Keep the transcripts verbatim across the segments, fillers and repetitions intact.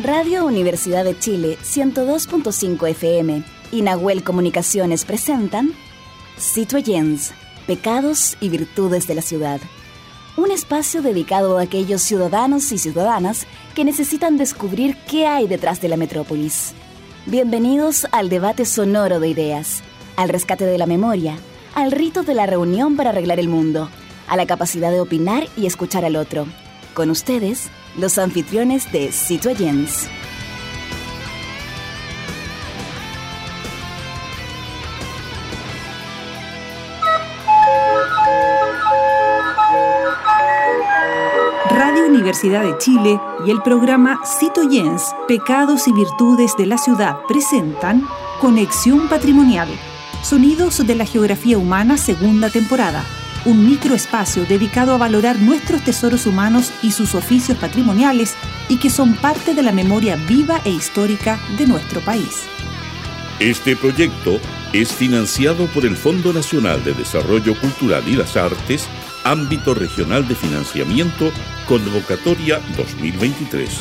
Radio Universidad de Chile ciento dos punto cinco F M y Nahuel Comunicaciones presentan Citoyens, Pecados y Virtudes de la Ciudad. Un espacio dedicado a aquellos ciudadanos y ciudadanas que necesitan descubrir qué hay detrás de la metrópolis. Bienvenidos al debate sonoro de ideas, al rescate de la memoria, al rito de la reunión para arreglar el mundo, a la capacidad de opinar y escuchar al otro. Con ustedes, los anfitriones de Citoyens. Radio Universidad de Chile y el programa Citoyens, Pecados y Virtudes de la Ciudad presentan Conexión Patrimonial, Sonidos de la Geografía Humana, segunda temporada. Un microespacio dedicado a valorar nuestros tesoros humanos y sus oficios patrimoniales y que son parte de la memoria viva e histórica de nuestro país. Este proyecto es financiado por el Fondo Nacional de Desarrollo Cultural y las Artes, Ámbito Regional de Financiamiento, Convocatoria dos mil veintitrés.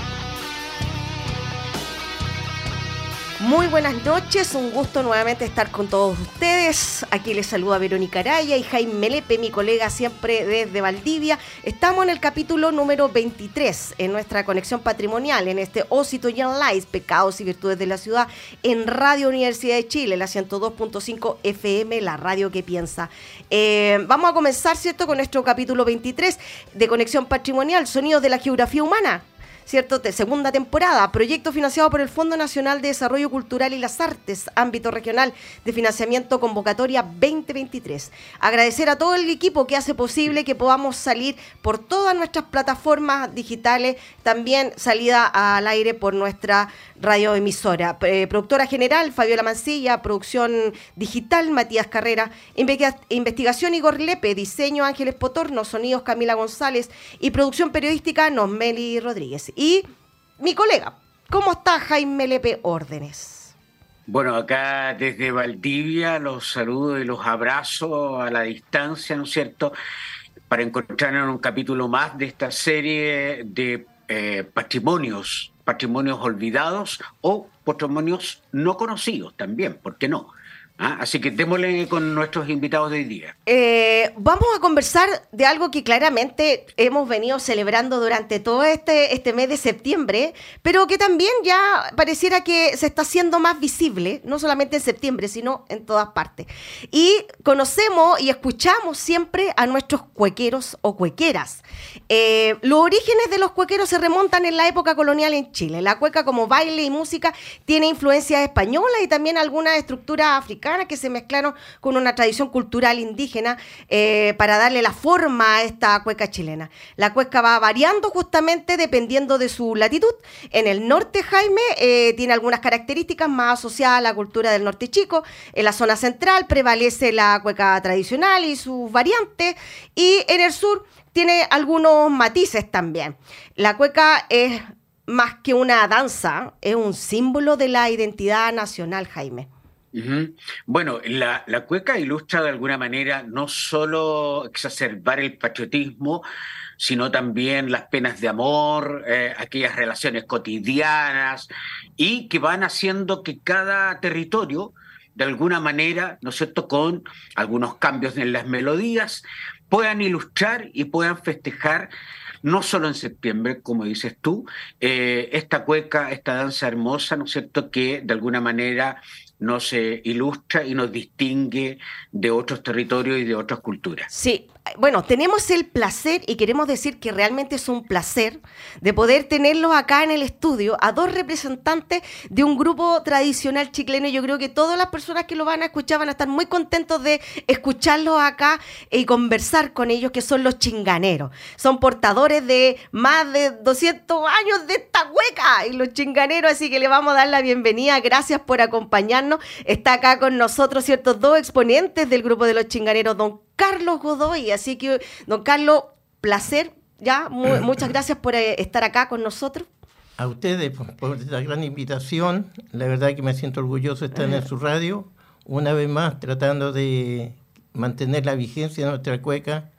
Muy buenas noches, un gusto nuevamente estar con todos ustedes. Aquí les saluda Verónica Araya y Jaime Lepe, mi colega siempre desde Valdivia. Estamos en el capítulo número veintitrés en nuestra conexión patrimonial, en este O Citoyen Live, Pecados y Virtudes de la Ciudad, en Radio Universidad de Chile, la ciento dos punto cinco F M, la radio que piensa. Eh, vamos a comenzar, ¿cierto?, con nuestro capítulo veintitrés de conexión patrimonial, Sonidos de la Geografía Humana. ¿Cierto? De segunda temporada, proyecto financiado por el Fondo Nacional de Desarrollo Cultural y las Artes, Ámbito Regional de Financiamiento, Convocatoria veinte veintitrés. Agradecer a todo el equipo que hace posible que podamos salir por todas nuestras plataformas digitales, también salida al aire por nuestra radioemisora. Eh, productora general, Fabiola Mancilla, producción digital, Matías Carrera, Invega- investigación, Igor Lepe, diseño, Ángeles Potorno, sonidos, Camila González y producción periodística, Nosmeli Rodríguez. Y mi colega, ¿cómo está Jaime Lepe Órdenes? Bueno, acá desde Valdivia los saludo y los abrazo a la distancia, ¿no es cierto?, para encontrarnos en un capítulo más de esta serie de eh, patrimonios, patrimonios olvidados o patrimonios no conocidos también, ¿por qué no? ¿Ah? Así que démosle con nuestros invitados de hoy día. Eh, vamos a conversar de algo que claramente hemos venido celebrando durante todo este, este mes de septiembre, pero que también ya pareciera que se está haciendo más visible, no solamente en septiembre, sino en todas partes. Y conocemos y escuchamos siempre a nuestros cuequeros o cuequeras. Eh, los orígenes de los cuequeros se remontan en la época colonial en Chile. La cueca como baile y música tiene influencias españolas y también algunas estructuras africanas que se mezclaron con una tradición cultural indígena eh, para darle la forma a esta cueca chilena. La cueca va variando justamente dependiendo de su latitud. En el norte, Jaime, eh, tiene algunas características más asociadas a la cultura del norte chico. En la zona central prevalece la cueca tradicional y sus variantes, y en el sur tiene algunos matices también. La cueca es más que una danza, es un símbolo de la identidad nacional, Jaime. Uh-huh. Bueno, la, la cueca ilustra de alguna manera no solo exacerbar el patriotismo, sino también las penas de amor, eh, aquellas relaciones cotidianas, y que van haciendo que cada territorio, de alguna manera, ¿no es cierto?, con algunos cambios en las melodías, puedan ilustrar y puedan festejar, no solo en septiembre, como dices tú, eh, esta cueca, esta danza hermosa, ¿no es cierto?, que de alguna manera nos eh, ilustra y nos distingue de otros territorios y de otras culturas. Sí, bueno, tenemos el placer, y queremos decir que realmente es un placer, de poder tenerlos acá en el estudio, a dos representantes de un grupo tradicional chileno. Yo creo que todas las personas que lo van a escuchar van a estar muy contentos de escucharlos acá y conversar con ellos, que son los chinganeros. Son portadores de más de doscientos años de esta cueca, y los chinganeros, así que le vamos a dar la bienvenida. Gracias por acompañarnos. Está acá con nosotros, ciertos dos exponentes del grupo de los chinganeros, don Carlos Godoy. Así que, don Carlos, placer, ya, muy, muchas gracias por eh, estar acá con nosotros. A ustedes por, por esta gran invitación. La verdad que me siento orgulloso de estar en su radio, una vez más tratando de mantener la vigencia de nuestra cueca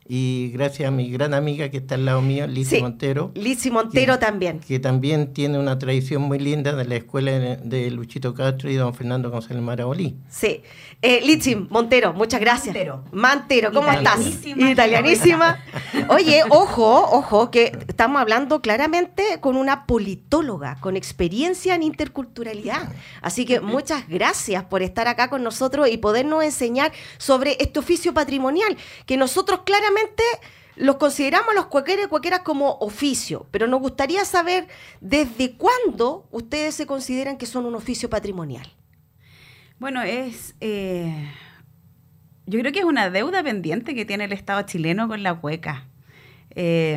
y gracias a mi gran amiga que está al lado mío, Lizy sí, Montero. Lizy Montero que, también. Que también tiene una tradición muy linda de la escuela de, de Luchito Castro y don Fernando González Marabolí. Sí. Eh, Lizy Montero, muchas gracias. Mantero. Mantero, ¿cómo estás? Italianísima. Italianísima. Oye, ojo, ojo, que estamos hablando claramente con una politóloga, con experiencia en interculturalidad. Así que muchas gracias por estar acá con nosotros y podernos enseñar sobre este oficio patrimonial, que nosotros claramente los consideramos los cuequeros y cuequeras como oficio, pero nos gustaría saber desde cuándo ustedes se consideran que son un oficio patrimonial. Bueno, es eh, yo creo que es una deuda pendiente que tiene el Estado chileno con la cueca. Eh,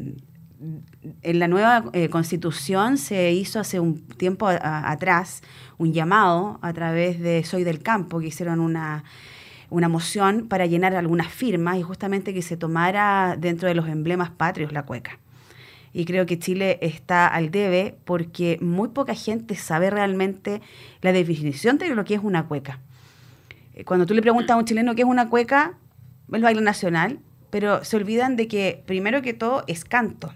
en la nueva eh, Constitución se hizo hace un tiempo a, a, atrás un llamado a través de Soy del Campo, que hicieron una... una moción para llenar algunas firmas y justamente que se tomara dentro de los emblemas patrios la cueca. Y creo que Chile está al debe porque muy poca gente sabe realmente la definición de lo que es una cueca. Cuando tú le preguntas a un chileno qué es una cueca, el baile nacional, pero se olvidan de que primero que todo es canto,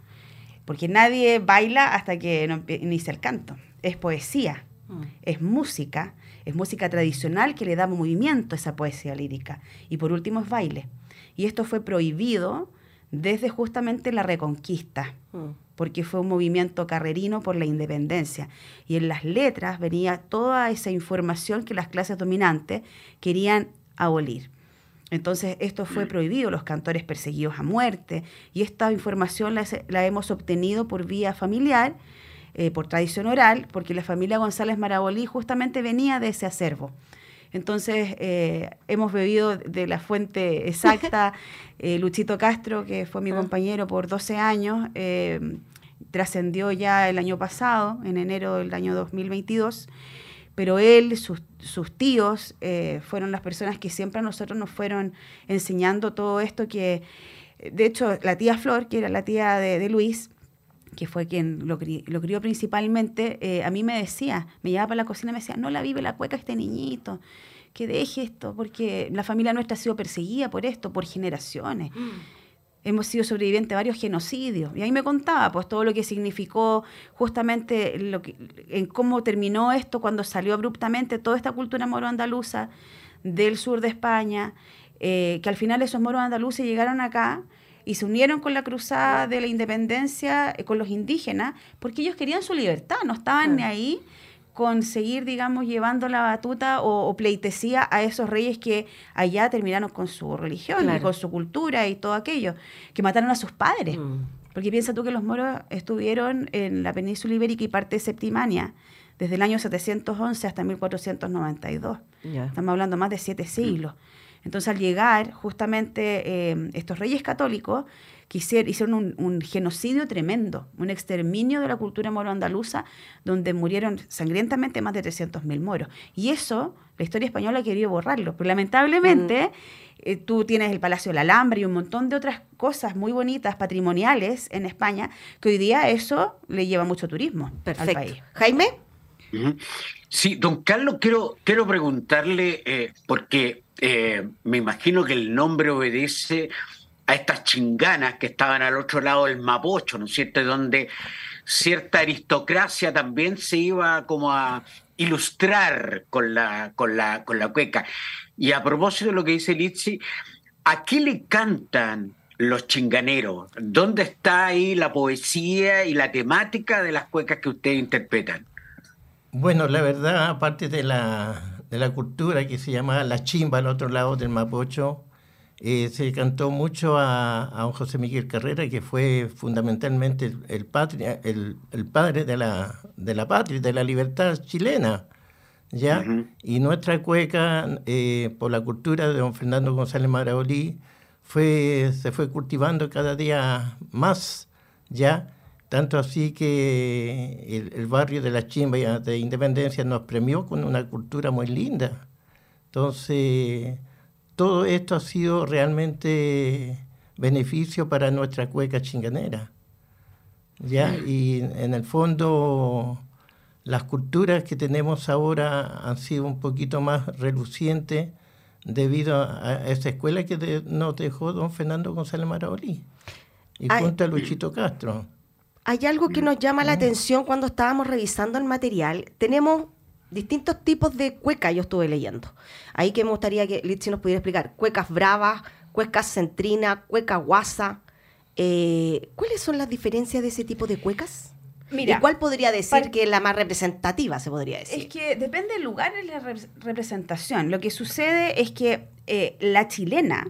porque nadie baila hasta que no inicia el canto. Es poesía, mm. es música, es música tradicional que le da movimiento a esa poesía lírica. Y por último es baile. Y esto fue prohibido desde justamente la Reconquista, mm. porque fue un movimiento carrerino por la independencia. Y en las letras venía toda esa información que las clases dominantes querían abolir. Entonces esto fue prohibido, los cantores perseguidos a muerte. Y esta información la, la hemos obtenido por vía familiar, Eh, por tradición oral, porque la familia González Marabolí justamente venía de ese acervo. Entonces, eh, hemos bebido de la fuente exacta. eh, Luchito Castro, que fue mi ah. compañero por doce años, eh, trascendió ya el año pasado, en enero del año dos mil veintidós, pero él, sus, sus tíos, eh, fueron las personas que siempre a nosotros nos fueron enseñando todo esto, que, de hecho, la tía Flor, que era la tía de, de Luis, que fue quien lo, cri lo crió principalmente, eh, a mí me decía, me llevaba para la cocina y me decía, no la vive la cueca este niñito, que deje esto, porque la familia nuestra ha sido perseguida por esto, por generaciones. Mm. Hemos sido sobrevivientes de varios genocidios. Y ahí me contaba pues todo lo que significó justamente lo que, en cómo terminó esto cuando salió abruptamente toda esta cultura moro-andaluza del sur de España, eh, que al final esos moros andaluces llegaron acá y se unieron con la cruzada de la independencia, eh, con los indígenas, porque ellos querían su libertad, no estaban sí. ni ahí con seguir, digamos, llevando la batuta o, o pleitesía a esos reyes que allá terminaron con su religión, claro. y con su cultura y todo aquello, que mataron a sus padres. Mm. Porque piensa tú que los moros estuvieron en la península ibérica y parte de Septimania desde el año setecientos once hasta mil cuatrocientos noventa y dos. Yeah. Estamos hablando más de siete siglos. Mm. Entonces, al llegar justamente eh, estos reyes católicos, quisieron, hicieron un, un genocidio tremendo, un exterminio de la cultura moro-andaluza, donde murieron sangrientamente más de trescientos mil moros. Y eso, la historia española ha querido borrarlo. Pero lamentablemente, mm. eh, tú tienes el Palacio de la Alhambra y un montón de otras cosas muy bonitas, patrimoniales en España, que hoy día eso le lleva mucho turismo Perfecto. al país. Jaime. Sí, don Carlos, quiero, quiero preguntarle, eh, porque eh, me imagino que el nombre obedece a estas chinganas que estaban al otro lado del Mapocho, ¿no es cierto?, donde cierta aristocracia también se iba como a ilustrar con la, con la, con la cueca. Y a propósito de lo que dice Lizy, ¿a qué le cantan los chinganeros? ¿Dónde está ahí la poesía y la temática de las cuecas que ustedes interpretan? Bueno, la verdad, aparte de la, de la cultura que se llama la chimba al otro lado del Mapocho, eh, se cantó mucho a, a don José Miguel Carrera, que fue fundamentalmente el, el, patria, el, el padre de la, de la patria, de la libertad chilena, ¿ya? Uh-huh. Y nuestra cueca, eh, por la cultura de don Fernando González Marabolí, fue, se fue cultivando cada día más, ¿ya? Tanto así que el, el barrio de la Chimba de Independencia nos premió con una cultura muy linda. Entonces, todo esto ha sido realmente beneficio para nuestra cueca chinganera. ¿Ya? Y en el fondo, las culturas que tenemos ahora han sido un poquito más relucientes debido a esa escuela que de, nos dejó don Fernando González Maraolí, y Ay. junto a Luchito Castro. Hay algo que nos llama la atención cuando estábamos revisando el material. Tenemos distintos tipos de cueca, yo estuve leyendo. Ahí que me gustaría que Litsi nos pudiera explicar. Cuecas bravas, cuecas centrina, cueca guasa. Eh, ¿Cuáles son las diferencias de ese tipo de cuecas? Mira, ¿y cuál podría decir para, que es la más representativa, se podría decir? Es que depende del lugar de la re- representación. Lo que sucede es que eh, la chilena,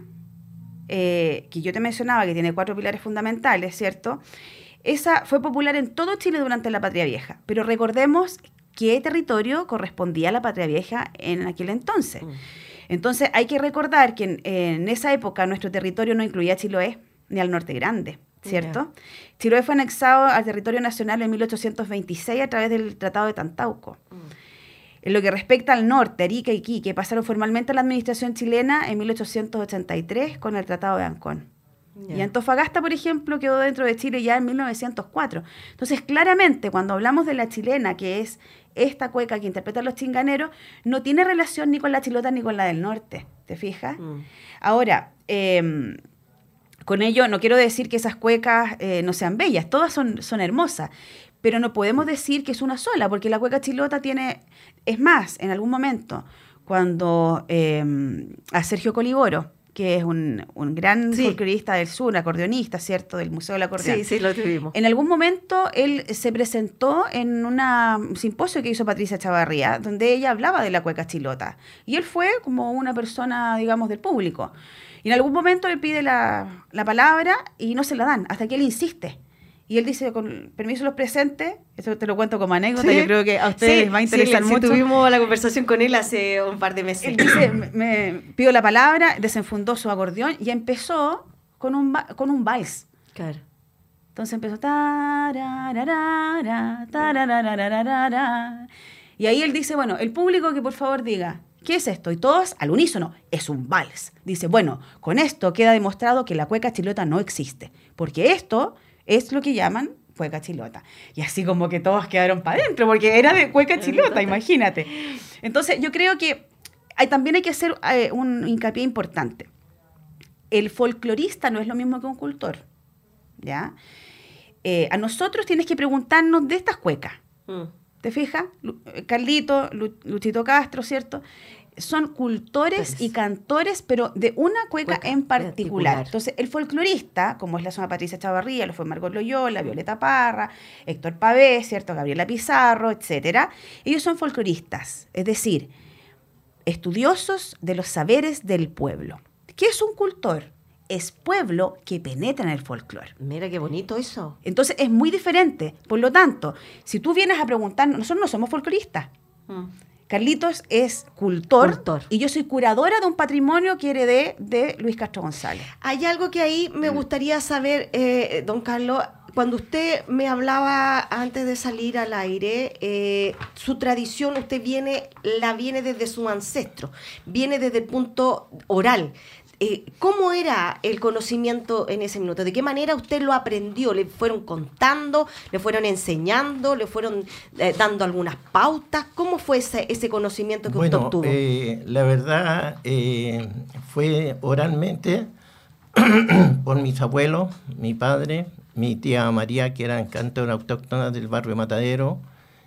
eh, que yo te mencionaba, que tiene cuatro pilares fundamentales, ¿cierto? Esa fue popular en todo Chile durante la Patria Vieja. Pero recordemos qué territorio correspondía a la Patria Vieja en aquel entonces. Mm. Entonces hay que recordar que en, en esa época nuestro territorio no incluía a Chiloé ni al Norte Grande, ¿cierto? Yeah. Chiloé fue anexado al territorio nacional en mil ochocientos veintiséis a través del Tratado de Tantauco. Mm. En lo que respecta al norte, Arica y Iquique pasaron formalmente a la administración chilena en mil ochocientos ochenta y tres con el Tratado de Ancón. Yeah. Y Antofagasta, por ejemplo, quedó dentro de Chile ya en mil novecientos cuatro. Entonces, claramente, cuando hablamos de la chilena, que es esta cueca que interpretan los chinganeros, no tiene relación ni con la chilota ni con la del norte, ¿te fijas? Mm. Ahora, eh, con ello no quiero decir que esas cuecas eh, no sean bellas, todas son, son hermosas, pero no podemos decir que es una sola, porque la cueca chilota tiene... Es más, en algún momento, cuando eh, a Sergio Coliboro, que es un, un gran sí. folclorista del sur, acordeonista, ¿cierto?, del Museo del Acordeón. Sí, sí, lo tuvimos. En algún momento él se presentó en una, un simposio que hizo Patricia Chavarría, donde ella hablaba de la cueca chilota. Y él fue como una persona, digamos, del público. Y en algún momento él pide la, la palabra y no se la dan, hasta que él insiste. Y él dice, con permiso de los presentes, eso te lo cuento como anécdota, ¿sí? Yo creo que a ustedes sí, les va a interesar sí, mucho. Sí, tuvimos la conversación con él hace un par de meses. Él dice, me, me pidió la palabra, desenfundó su acordeón y empezó con un, con un vals. Claro. Entonces empezó... Tararara, tararara, y ahí él dice, bueno, el público que por favor diga, ¿qué es esto? Y todos al unísono, es un vals. Dice, bueno, con esto queda demostrado que la cueca chilota no existe, porque esto... es lo que llaman cueca chilota. Y así como que todos quedaron para adentro, porque era de cueca chilota, imagínate. Entonces, yo creo que hay, también hay que hacer eh, un hincapié importante. El folclorista no es lo mismo que un cultor, ¿ya? Eh, a nosotros tienes que preguntarnos de estas cuecas. Mm. ¿Te fijas? Carlito, Luchito Castro, ¿cierto? Son cultores pues. y cantores, pero de una cueca, cueca en particular. particular. Entonces, el folclorista, como es la zona Patricia Chavarría, lo fue Margot Loyola, Violeta Parra, Héctor Pavé, ¿cierto? Gabriela Pizarro, etcétera. Ellos son folcloristas, es decir, estudiosos de los saberes del pueblo. ¿Qué es un cultor? Es pueblo que penetra en el folclore. Mira qué bonito eso. Entonces, es muy diferente. Por lo tanto, si tú vienes a preguntarnos, nosotros no somos folcloristas. Mm. Carlitos es cultor, cultor y yo soy curadora de un patrimonio que heredé de Luis Castro González. Hay algo que ahí me gustaría saber, eh, don Carlos, cuando usted me hablaba antes de salir al aire, eh, su tradición usted viene, la viene desde su ancestro, viene desde el punto oral. Eh, ¿Cómo era el conocimiento en ese minuto? ¿De qué manera usted lo aprendió? ¿Le fueron contando? ¿Le fueron enseñando? ¿Le fueron eh, dando algunas pautas? ¿Cómo fue ese, ese conocimiento que bueno, usted obtuvo? Eh, la verdad eh, fue oralmente por mis abuelos, mi padre, mi tía María, que eran cantores autóctonas del barrio Matadero,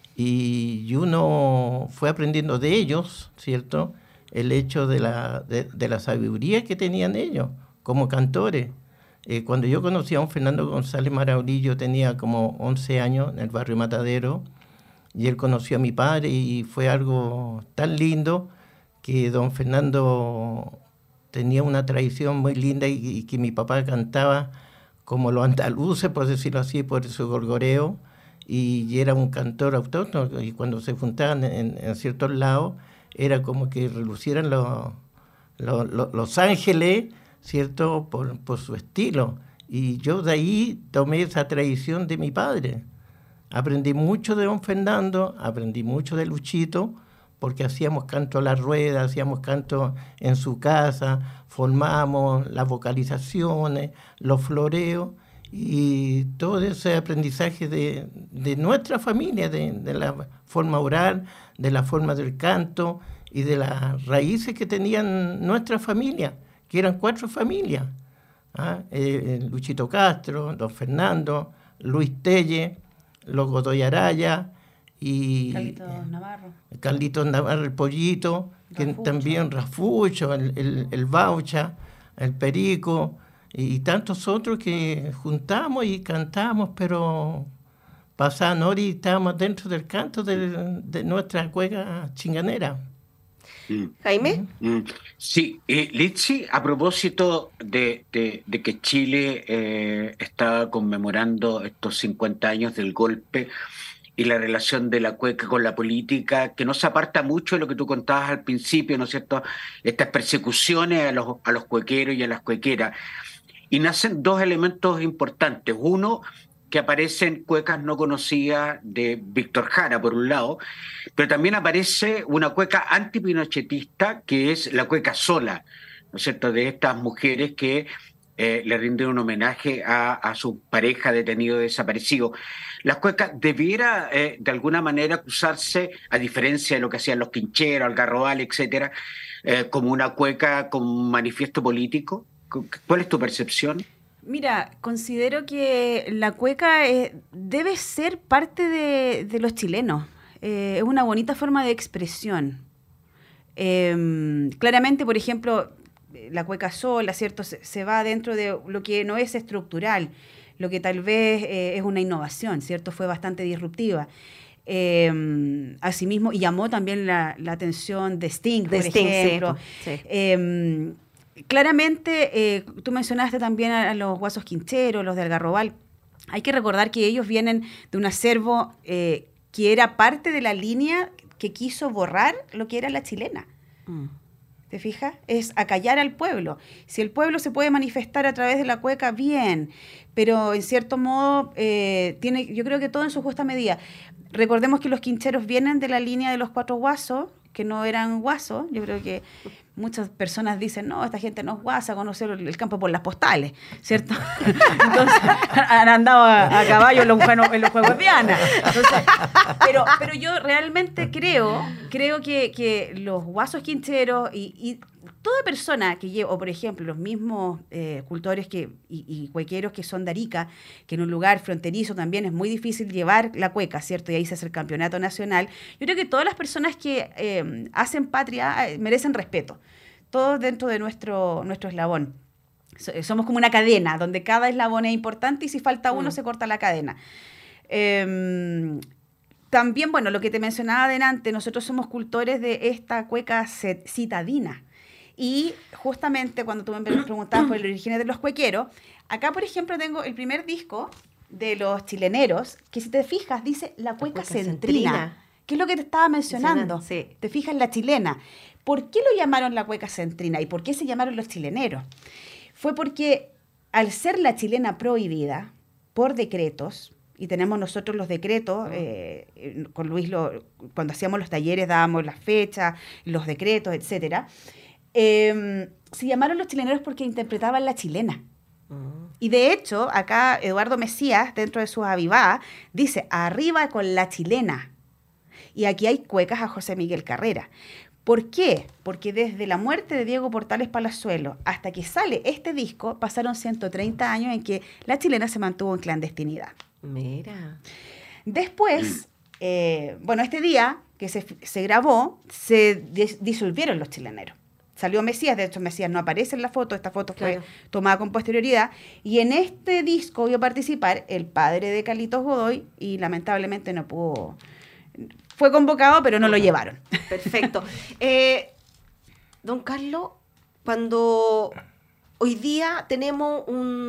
y uno fue aprendiendo de ellos, ¿cierto?, el hecho de la, de, de la sabiduría que tenían ellos como cantores. Eh, cuando yo conocí a un Fernando González Maraolí, yo tenía como once años en el barrio Matadero, y él conoció a mi padre y fue algo tan lindo que don Fernando tenía una tradición muy linda y, y que mi papá cantaba como los andaluces, por decirlo así, por su gorgoreo, y, y era un cantor autóctono, y cuando se juntaban en, en ciertos lados, era como que relucieran los, los, los, los ángeles, ¿cierto?, por, por su estilo. Y yo de ahí tomé esa tradición de mi padre. Aprendí mucho de don Fernando, aprendí mucho de Luchito, porque hacíamos canto a la rueda, hacíamos canto en su casa, formamos las vocalizaciones, los floreos, y todo ese aprendizaje de, de nuestra familia, de, de la forma oral, de la forma del canto, y de las raíces que tenían nuestra familia, que eran cuatro familias. ¿Ah? Eh, Luchito Castro, don Fernando, Luis Telle, los Godoy Araya y Carlitos Navarro. Carlitos Navarro, el Pollito, que Rafucho. también Rafucho, el, el, el Baucha, el Perico y tantos otros que juntamos y cantamos, pero pasaban horas y estábamos dentro del canto de, de nuestra cueca chinganera. Jaime. Mm, sí, eh, Litsi, a propósito de, de, de que Chile eh, está conmemorando estos cincuenta años del golpe y la relación de la cueca con la política, que no se aparta mucho de lo que tú contabas al principio, ¿no es cierto? Estas persecuciones a los, a los cuequeros y a las cuequeras. Y nacen dos elementos importantes. Uno, que aparecen cuecas no conocidas de Víctor Jara, por un lado, pero también aparece una cueca antipinochetista, que es la cueca sola, ¿no es cierto?, de estas mujeres que eh, le rinden un homenaje a, a su pareja detenido desaparecido. La cueca debiera, eh, de alguna manera, acusarse, a diferencia de lo que hacían los quincheros, Algarrobal, etcétera, eh, como una cueca con un manifiesto político. ¿Cuál es tu percepción? Mira, considero que la cueca eh, debe ser parte de, de los chilenos. Eh, es una bonita forma de expresión. Eh, claramente, por ejemplo, la cueca sola, ¿cierto? Se, se va dentro de lo que no es estructural, lo que tal vez eh, es una innovación, ¿cierto? Fue bastante disruptiva. Eh, asimismo, y llamó también la, la atención de Sting, De por Sting, ejemplo. sí, sí. Eh, Claramente, eh, tú mencionaste también a, a los guasos quincheros, los de Algarrobal. Hay que recordar que ellos vienen de un acervo eh, que era parte de la línea que quiso borrar lo que era la chilena. Mm. ¿Te fijas? Es acallar al pueblo. Si el pueblo se puede manifestar a través de la cueca, bien, pero en cierto modo eh, tiene, yo creo que todo en su justa medida. Recordemos que los quincheros vienen de la línea de los cuatro guasos, que no eran guasos. Yo creo que muchas personas dicen, no, esta gente no es guasa, conocer el campo por las postales, ¿cierto? Entonces, han andado a, a caballo en los, en los Juegos de Diana. Entonces, pero, pero yo realmente creo, creo que, que los guasos quincheros y, y toda persona que lleva, o por ejemplo, los mismos eh, cultores que, y, y cuequeros que son de Arica, que en un lugar fronterizo también es muy difícil llevar la cueca, ¿cierto? Y ahí se hace el campeonato nacional. Yo creo que todas las personas que eh, hacen patria eh, merecen respeto, todos dentro de nuestro, nuestro eslabón. So, somos como una cadena, donde cada eslabón es importante y si falta uno mm. se corta la cadena. Eh, también, bueno, lo que te mencionaba adelante, nosotros somos cultores de esta cueca citadina. Y justamente cuando tú me preguntabas por el origen de los cuequeros, acá, por ejemplo, tengo el primer disco de los chileneros, que si te fijas, dice la cueca, la cueca centrina, centrina, que es lo que te estaba mencionando. Sí. Te fijas, la chilena. ¿Por qué lo llamaron la cueca centrina y por qué se llamaron los chileneros? Fue porque al ser la chilena prohibida por decretos, y tenemos nosotros los decretos, eh, con Luis lo, cuando hacíamos los talleres dábamos las fechas, los decretos, etcétera. Eh, se llamaron los chileneros porque interpretaban la chilena. Uh-huh. Y de hecho, acá Eduardo Mesías, dentro de sus avivadas, dice, arriba con la chilena. Y aquí hay cuecas a José Miguel Carrera. ¿Por qué? Porque desde la muerte de Diego Portales Palazuelo hasta que sale este disco, pasaron ciento treinta años en que la chilena se mantuvo en clandestinidad. Mira. Después, eh, bueno, este día que se, se grabó, se dis- disolvieron los chileneros. Salió Mesías, de hecho Mesías no aparece en la foto, esta foto fue claro. tomada con posterioridad, y en este disco iba a participar el padre de Carlitos Godoy, y lamentablemente no pudo, fue convocado, pero no lo llevaron. Perfecto. eh, don Carlos, cuando hoy día tenemos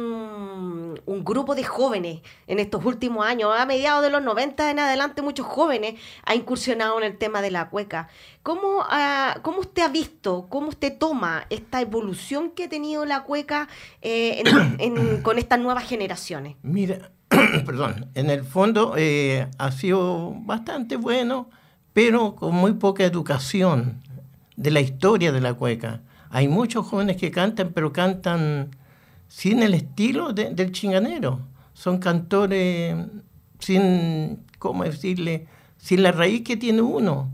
un, un grupo de jóvenes en estos últimos años, a mediados de los noventa en adelante, muchos jóvenes han incursionado en el tema de la cueca. ¿Cómo, uh, ¿Cómo usted ha visto, cómo usted toma esta evolución que ha tenido la cueca eh, en, en, con estas nuevas generaciones? Mira, perdón, en el fondo eh, ha sido bastante bueno, pero con muy poca educación de la historia de la cueca. Hay muchos jóvenes que cantan, pero cantan sin el estilo de, del chinganero. Son cantores sin, ¿cómo decirle?, sin la raíz que tiene uno.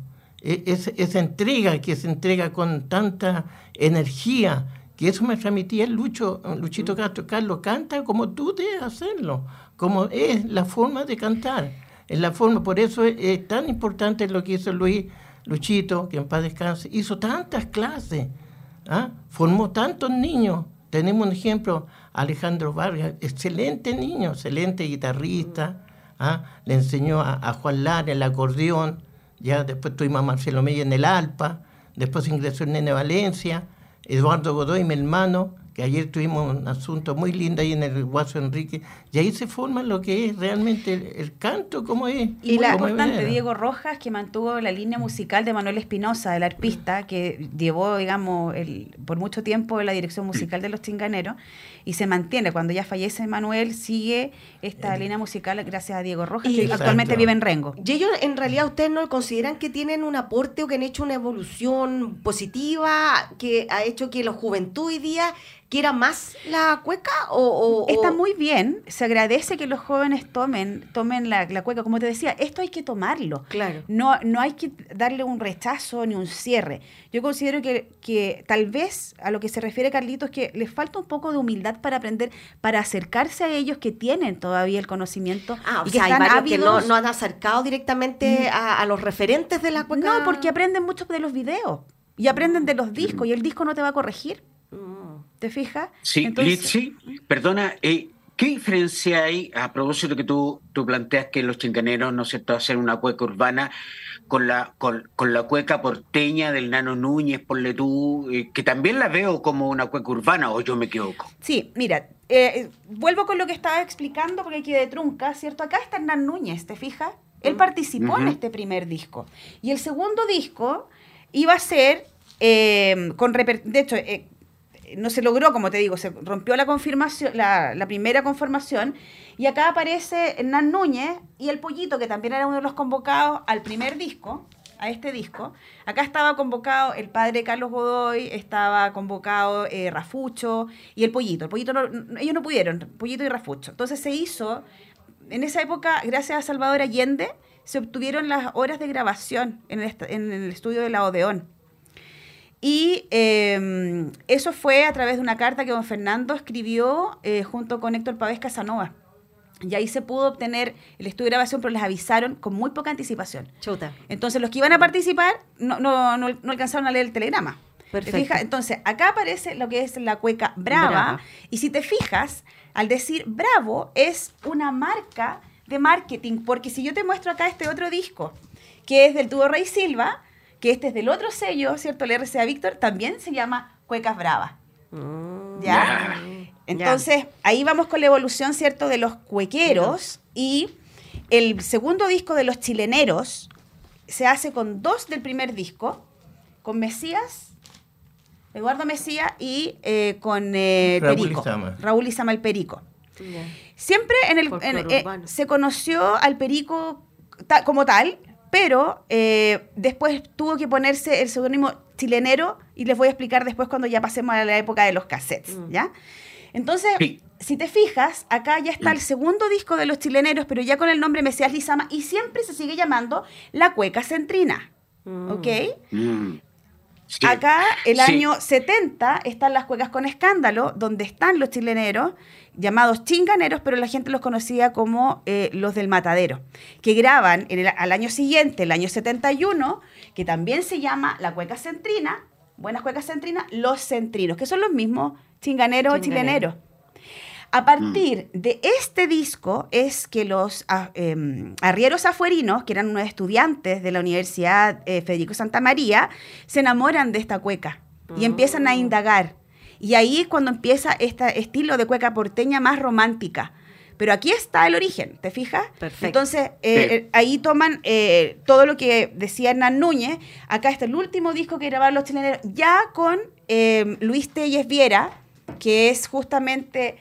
es, esa entrega que se entrega con tanta energía, que eso me transmitía el Lucho, Luchito Castro. Carlos, canta como tú debes hacerlo, como es la forma de cantar. Es la forma, por eso es, es tan importante lo que hizo Luis, Luchito, que en paz descanse, hizo tantas clases, ¿ah? Formó tantos niños. Tenemos un ejemplo, Alejandro Vargas, excelente niño, excelente guitarrista, ¿ah? Le enseñó a, a Juan Lara el acordeón, ya después tuvimos a Marcelo Mella en el Alpa, después ingresó el Nene Valencia, Eduardo Godoy, mi hermano, que ayer tuvimos un asunto muy lindo ahí en el Guaso Enrique, y ahí se forma lo que es realmente el, el canto, como es. Y la como importante, es. Diego Rojas, que mantuvo la línea musical de Manuel Espinosa, el arpista, que llevó, digamos, el, por mucho tiempo la dirección musical de Los Chinganeros, y se mantiene. Cuando ya fallece Manuel, sigue esta línea musical gracias a Diego Rojas, Y- que Exacto. actualmente vive en Rengo. Y ellos, en realidad, ¿ustedes no consideran que tienen un aporte o que han hecho una evolución positiva que ha hecho que la juventud hoy día quiera más la cueca? O, o- o- Está muy bien, se agradece que los jóvenes tomen, tomen la, la cueca. Como te decía, esto hay que tomarlo. Claro. No, no hay que darle un rechazo ni un cierre. Yo considero que, que tal vez a lo que se refiere Carlitos, que les falta un poco de humildad para aprender, para acercarse a ellos que tienen todavía el conocimiento Ah, o y sea, que hay están varios que no, ávidos. no han acercado directamente a, a los referentes de la cueca. No, porque aprenden mucho de los videos y aprenden de los discos y el disco no te va a corregir. Mm. ¿Te fijas? Sí, Entonces- Litsi, perdona, eh, ¿qué diferencia hay, a propósito que tú, tú planteas que los chinganeros, ¿no es cierto?, hacen una cueca urbana con la, con, con la cueca porteña del Nano Núñez, ponle tú, eh, que también la veo como una cueca urbana, o yo me equivoco? Sí, mira, eh, vuelvo con lo que estaba explicando porque aquí de trunca, ¿cierto? Acá está Hernán Núñez, ¿te fijas? Él participó en Ujú. este primer disco. Y el segundo disco iba a ser, eh, con reper- de hecho, eh, no se logró, como te digo, se rompió la confirmación, la, la primera conformación, y acá aparece Hernán Núñez y el Pollito, que también era uno de los convocados al primer disco, a este disco. Acá estaba convocado el padre Carlos Godoy, estaba convocado eh, Rafucho y el Pollito. El Pollito no- no- ellos no pudieron, Pollito y Rafucho. Entonces se hizo, en esa época, gracias a Salvador Allende, se obtuvieron las horas de grabación en el, est- en el estudio de la Odeón. Y eh, eso fue a través de una carta que don Fernando escribió eh, junto con Héctor Pavés Casanova. Y ahí se pudo obtener el estudio de grabación, pero les avisaron con muy poca anticipación. Chuta. Entonces los que iban a participar no, no, no, no alcanzaron a leer el telegrama. ¿Te Perfecto. fijas? Entonces acá aparece lo que es la cueca brava, Brava. y si te fijas, al decir bravo es una marca de marketing, porque si yo te muestro acá este otro disco, que es del dúo Rey Silva, que este es del otro sello, ¿cierto? El R C A Víctor, también se llama Cuecas Bravas. Mm. ¿Ya? Entonces, ahí vamos con la evolución, ¿cierto?, de los cuequeros. Y el segundo disco de los chileneros se hace con dos del primer disco, con Mesías, Eduardo Mesías, y eh, con eh, Raúl Perico. Izama. Raúl Izama el Perico. Ya. Siempre en el, Folclore en- eh, urbano. se conoció al Perico ta- como tal, pero eh, después tuvo que ponerse el seudónimo chilenero, y les voy a explicar después cuando ya pasemos a la época de los cassettes, Mm. ¿ya? Entonces, Sí. si te fijas, acá ya está el segundo disco de los chileneros, pero ya con el nombre Mesías Lizama, y siempre se sigue llamando La Cueca Centrina, Mm. ¿ok? Mm. Sí. Acá, el Sí. año setenta, están las cuecas con escándalo, donde están los chileneros, llamados chinganeros, pero la gente los conocía como eh, los del Matadero, que graban en el, al año siguiente, el año setenta y uno, que también se llama La Cueca Centrina, Buenas Cuecas Centrinas, Los Centrinos, que son los mismos chinganeros o Chinganeros. chileneros. A partir de este disco es que los ah, eh, arrieros afuerinos, que eran unos estudiantes de la Universidad eh, Federico Santa María, se enamoran de esta cueca y empiezan a indagar. Y ahí es cuando empieza este estilo de cueca porteña más romántica. Pero aquí está el origen, ¿te fijas? Perfecto. Entonces, eh, Sí. eh, ahí toman eh, todo lo que decía Hernán Núñez. Acá está el último disco que grabaron los chileneros, ya con eh, Luis Telles Viera, que es justamente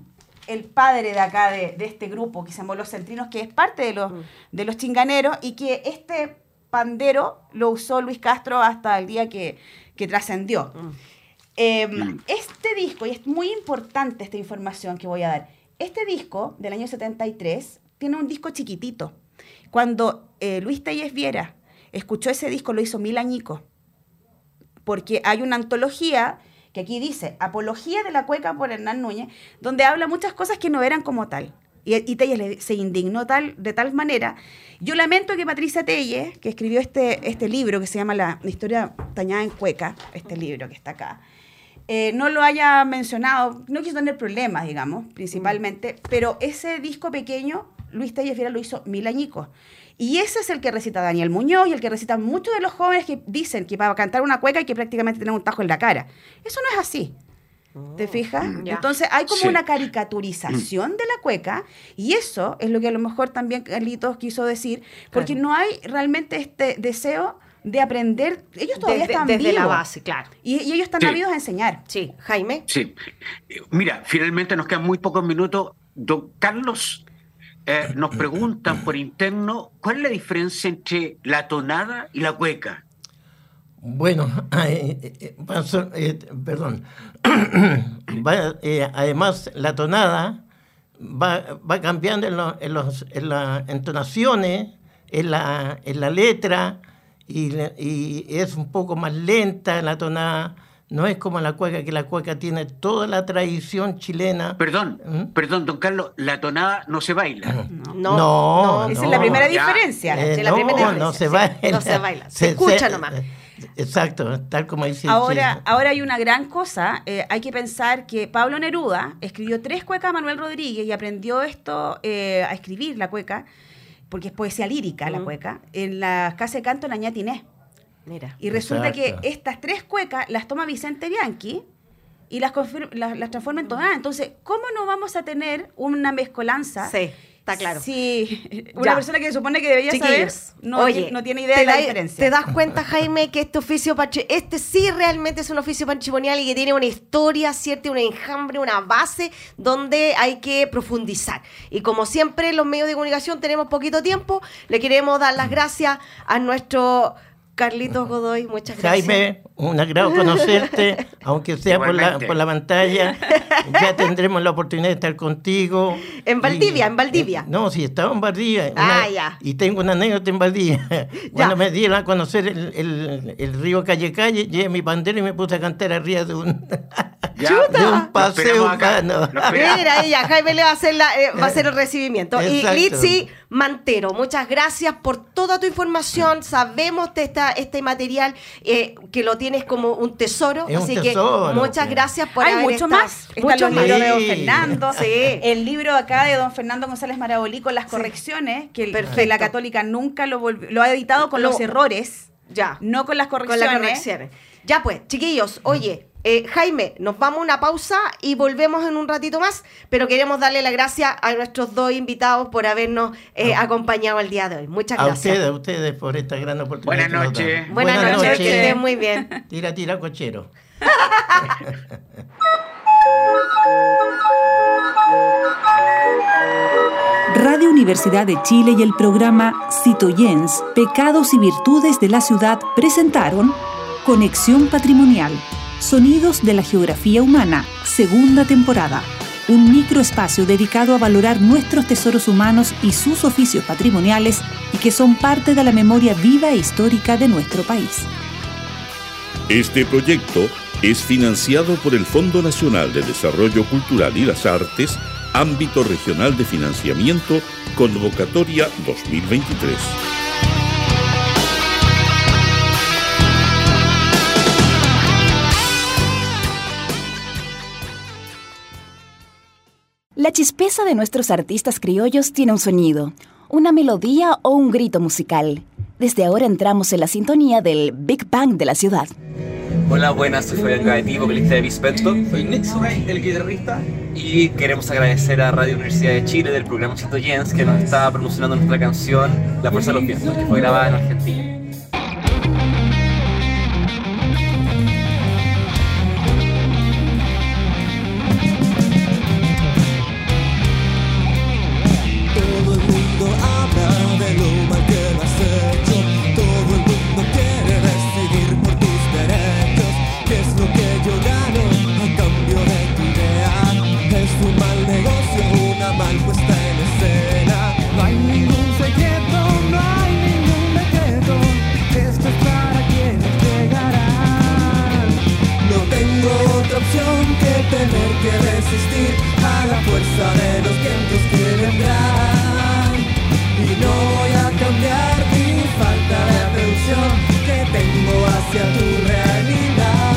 el padre de acá, de, de este grupo que se llamó Los Centrinos, que es parte de los, Mm. de los chinganeros, y que este pandero lo usó Luis Castro hasta el día que, que trascendió. Mm. Eh, Mm. Este disco, y es muy importante esta información que voy a dar, este disco del año setenta y tres tiene un disco chiquitito. Cuando eh, Luis Telles Viera escuchó ese disco, lo hizo mil añicos. Porque hay una antología que aquí dice Apología de la Cueca por Hernán Núñez, donde habla muchas cosas que no eran como tal. Y, y Telles se indignó tal, de tal manera. Yo lamento que Patricia Telles, que escribió este, este libro que se llama La Historia Tañada en Cueca, este libro que está acá, eh, no lo haya mencionado. No quiso tener problemas, digamos, principalmente, mm. pero ese disco pequeño, Luis Telles Viera lo hizo mil añicos. Y ese es el que recita Daniel Muñoz y el que recitan muchos de los jóvenes que dicen que para cantar una cueca hay que prácticamente tener un tajo en la cara. Eso no es así. ¿Te fijas? Mm, Entonces hay como sí. una caricaturización de la cueca, y eso es lo que a lo mejor también Carlitos quiso decir, porque claro. no hay realmente este deseo de aprender. Ellos todavía desde, están desde vivos. la base, claro. Y, y ellos están sí. ávidos a enseñar. Sí, Jaime. Sí. Mira, finalmente nos quedan muy pocos minutos. Don Carlos, eh, nos preguntan por interno, ¿cuál es la diferencia entre la tonada y la cueca? Bueno, eh, eh, paso, eh, perdón. va, eh, además, la tonada va, va cambiando en, lo, en, los, en las entonaciones, en la, en la letra, y, y es un poco más lenta la tonada. No es como la cueca, que la cueca tiene toda la tradición chilena. Perdón, ¿Mm? perdón, don Carlos, la tonada no se baila. No, no, no, no esa no. es la primera diferencia. Eh, es la no, primera diferencia. no se baila. No se baila, se, se escucha se, nomás. Exacto, tal como dice. Ahora, ahora hay una gran cosa. Eh, hay que pensar que Pablo Neruda escribió tres cuecas a Manuel Rodríguez y aprendió esto eh, a escribir la cueca, porque es poesía lírica mm. la cueca, en la casa de canto de la Ñata Inés. Mira. Y resulta Exacto. que estas tres cuecas las toma Vicente Bianchi y las, las, las transforma en tonadas. Entonces, ¿cómo no vamos a tener una mezcolanza? Sí, está claro. Si una ya. persona que se supone que debería Chiquillos, saber no, oye, no tiene idea de la da, diferencia. ¿Te das cuenta, Jaime, que este oficio, este sí realmente es un oficio patrimonial y que tiene una historia, ¿cierto? Un enjambre, una base donde hay que profundizar? Y como siempre, los medios de comunicación tenemos poquito tiempo, le queremos dar las gracias a nuestro Carlitos Godoy, muchas gracias. Jaime, un agrado conocerte, aunque sea por la, por la pantalla. Ya tendremos la oportunidad de estar contigo. En Valdivia, y, en Valdivia. Eh, no, sí, estaba en Valdivia. Ah, una, ya. Y tengo una anécdota en Valdivia. Cuando me dieron a conocer el, el, el río Calle Calle, llevé mi bandera y me puse a cantar arriba de un, de un paseo urbano. Mira, ella, Jaime le va a hacer, la, eh, va a hacer el recibimiento. Exacto. Y Litsi Mantero, muchas gracias por toda tu información. Sabemos de esta, este material eh, que lo tienes como un tesoro. Es así un tesoro, que muchas sí. gracias por Hay haber mucho estado. más. Están Mucho los más. libros de Don Sí. Fernando. Sí. El libro acá de Don Fernando González Marabolí con las correcciones, que, el, que la Católica nunca lo volvió, lo ha editado con Lo- los errores, Ya. no con las Con correcciones. las correcciones. Ya pues, chiquillos, oye, eh, Jaime, nos vamos a una pausa y volvemos en un ratito más, pero queremos darle las gracias a nuestros dos invitados por habernos eh, acompañado el día de hoy. Muchas A gracias. ustedes, a ustedes por esta gran oportunidad. Buenas que nos noches. dan. Buenas, noches, que estén muy bien. Tira, tira, cochero. Radio Universidad de Chile y el programa Citoyens, Pecados y Virtudes de la Ciudad presentaron Conexión Patrimonial, Sonidos de la Geografía Humana, segunda temporada. Un microespacio dedicado a valorar nuestros tesoros humanos y sus oficios patrimoniales y que son parte de la memoria viva e histórica de nuestro país. Este proyecto es financiado por el Fondo Nacional de Desarrollo Cultural y las Artes, Ámbito Regional de Financiamiento, Convocatoria dos mil veintitrés. La chispeza de nuestros artistas criollos tiene un sonido, una melodía o un grito musical. Desde ahora entramos en la sintonía del Big Bang de la ciudad. Hola, buenas, soy Fabián Gaetí, vocalista de Bispecto. Soy Nixon, el guitarrista. Y queremos agradecer a Radio Universidad de Chile del programa Citoyens que nos está promocionando nuestra canción La Fuerza de los Vientos, que fue grabada en Argentina. Todo el mundo habla de lo mal que lo has hecho. Todo el mundo quiere decidir por tus derechos. ¿Qué es lo que yo gano a cambio de tu idea? Es un mal negocio, una mal puesta en escena. No hay ningún secreto, no hay ningún decreto. resistir a la fuerza de los vientos que vendrán. Y no voy a cambiar mi falta de atención que tengo hacia tu realidad.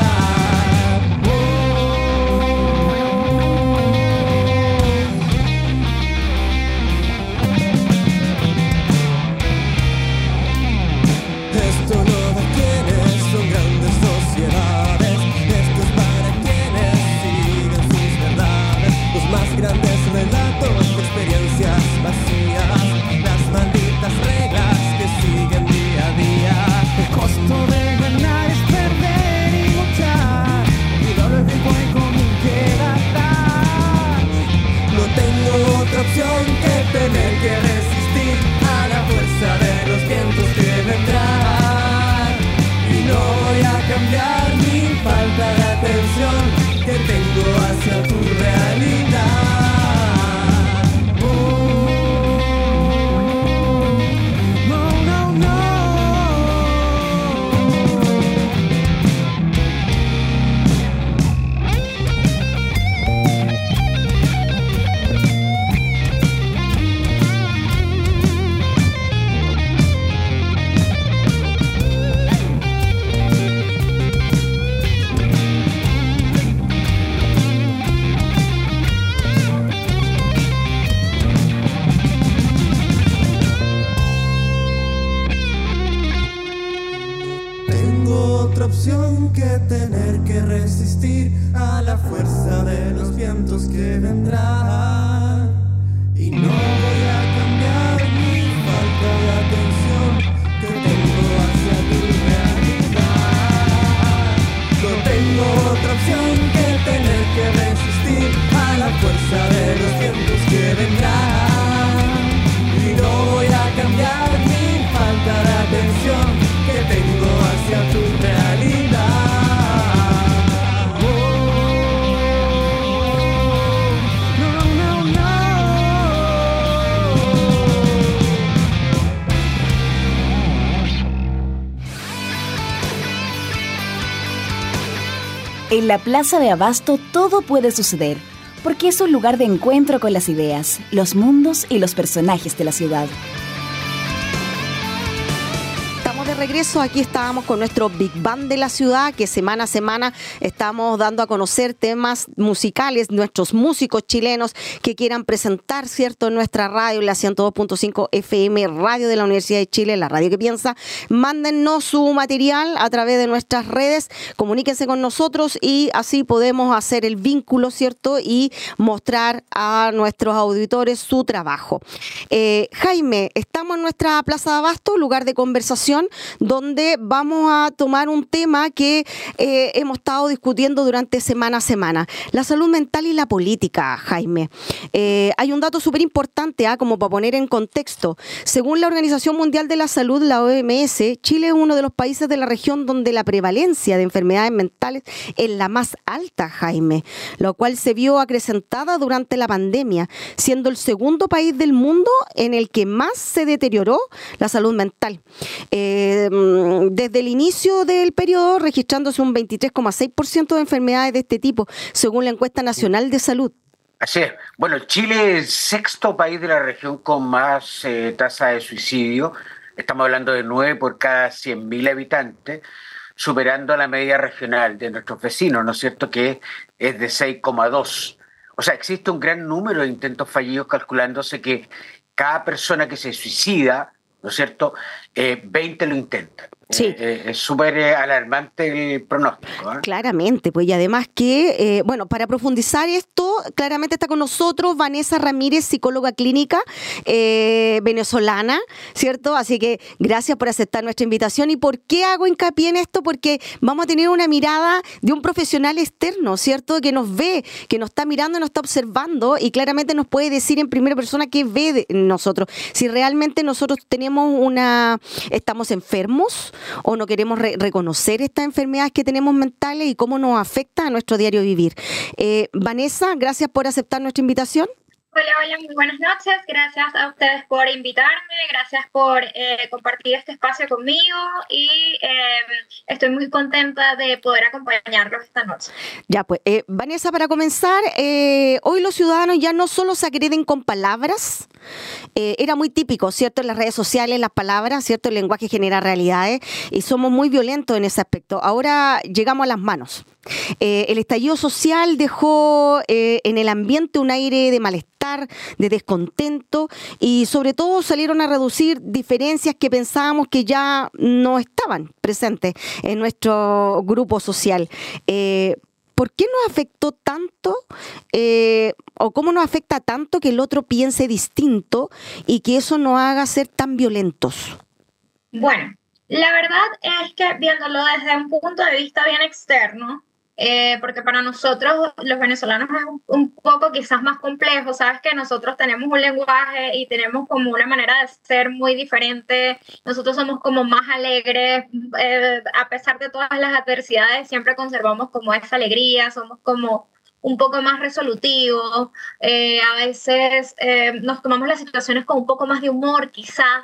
Esto no detiene, son grandes sociedades. Esto es para quienes siguen sus verdades. Los más grandes relatos de experiencias vacías. Las malditas reglas que siguen día a día. El costo de ganar es perder y luchar. Y doble tiempo en común queda atrás. No tengo otra opción que tener que resistir a la fuerza de los vientos que vendrán. Y no voy a cambiar mi falta de atención que tengo hacia tu realidad. Opción que tener que resistir a la fuerza de los vientos que vendrán. Y no voy a cambiar mi falta de atención que tengo hacia tu realidad. No tengo otra opción que tener que resistir a la fuerza de los vientos que vendrán. Y no voy a cambiar mi falta de atención que tengo hacia tu realidad. Oh, no, no, no. En la Plaza de Abasto todo puede suceder, porque es un lugar de encuentro con las ideas, los mundos y los personajes de la ciudad. De regreso, aquí estábamos con nuestro Big Band de la ciudad, que semana a semana estamos dando a conocer temas musicales, nuestros músicos chilenos que quieran presentar, ¿cierto?, en nuestra radio, la ciento dos punto cinco F M, radio de la Universidad de Chile, la radio que piensa. Mándennos su material a través de nuestras redes, comuníquense con nosotros y así podemos hacer el vínculo, ¿cierto?, y mostrar a nuestros auditores su trabajo. Eh, Jaime, estamos en nuestra Plaza de Abasto, lugar de conversación, donde vamos a tomar un tema que eh, hemos estado discutiendo durante semana a semana, la salud mental y la política, Jaime. Eh, hay un dato súper importante, ¿eh? como para poner en contexto. Según la Organización Mundial de la Salud, la O M S, Chile es uno de los países de la región donde la prevalencia de enfermedades mentales es la más alta, Jaime, lo cual se vio acrecentada durante la pandemia, siendo el segundo país del mundo en el que más se deterioró la salud mental. Eh, desde el inicio del periodo registrándose un veintitrés coma seis por ciento de enfermedades de este tipo, según la encuesta nacional de salud. Así es. Bueno, Chile es el sexto país de la región con más eh, tasa de suicidio. Estamos hablando de nueve por cada cien mil habitantes, superando la media regional de nuestros vecinos, ¿no es cierto?, que es de seis coma dos. O sea, existe un gran número de intentos fallidos, calculándose que cada persona que se suicida, ¿no es cierto?, eh, veinte lo intentan. Sí. Eh, es súper eh, alarmante el pronóstico, ¿eh? Claramente, pues, y además que, eh, bueno, para profundizar esto, claramente está con nosotros Vanessa Ramírez, psicóloga clínica eh, venezolana, ¿cierto? Así que gracias por aceptar nuestra invitación. ¿Y por qué hago hincapié en esto? Porque vamos a tener una mirada de un profesional externo, ¿cierto? Que nos ve, que nos está mirando, nos está observando y claramente nos puede decir en primera persona qué ve de nosotros. Si realmente nosotros tenemos una, estamos enfermos o no queremos re- reconocer estas enfermedades que tenemos mentales y cómo nos afecta a nuestro diario vivir. Eh, Vanessa, gracias por aceptar nuestra invitación. Hola, hola, muy buenas noches. Gracias a ustedes por invitarme, gracias por eh, compartir este espacio conmigo y eh, estoy muy contenta de poder acompañarlos esta noche. Ya, pues, eh, Vanessa, para comenzar, eh, hoy los ciudadanos ya no solo se agreden con palabras, eh, era muy típico, ¿cierto? En las redes sociales, las palabras, ¿cierto? El lenguaje genera realidades y somos muy violentos en ese aspecto. Ahora llegamos a las manos. Eh, el estallido social dejó eh, en el ambiente un aire de malestar, de descontento y sobre todo salieron a reducir diferencias que pensábamos que ya no estaban presentes en nuestro grupo social. Eh, ¿Por qué nos afectó tanto eh, o cómo nos afecta tanto que el otro piense distinto y que eso nos haga ser tan violentos? Bueno, la verdad es que viéndolo desde un punto de vista bien externo, Eh, porque para nosotros los venezolanos es un, un poco quizás más complejo, sabes que nosotros tenemos un lenguaje y tenemos como una manera de ser muy diferente, nosotros somos como más alegres, eh, a pesar de todas las adversidades siempre conservamos como esa alegría, somos como un poco más resolutivos, eh, a veces eh, nos tomamos las situaciones con un poco más de humor quizás,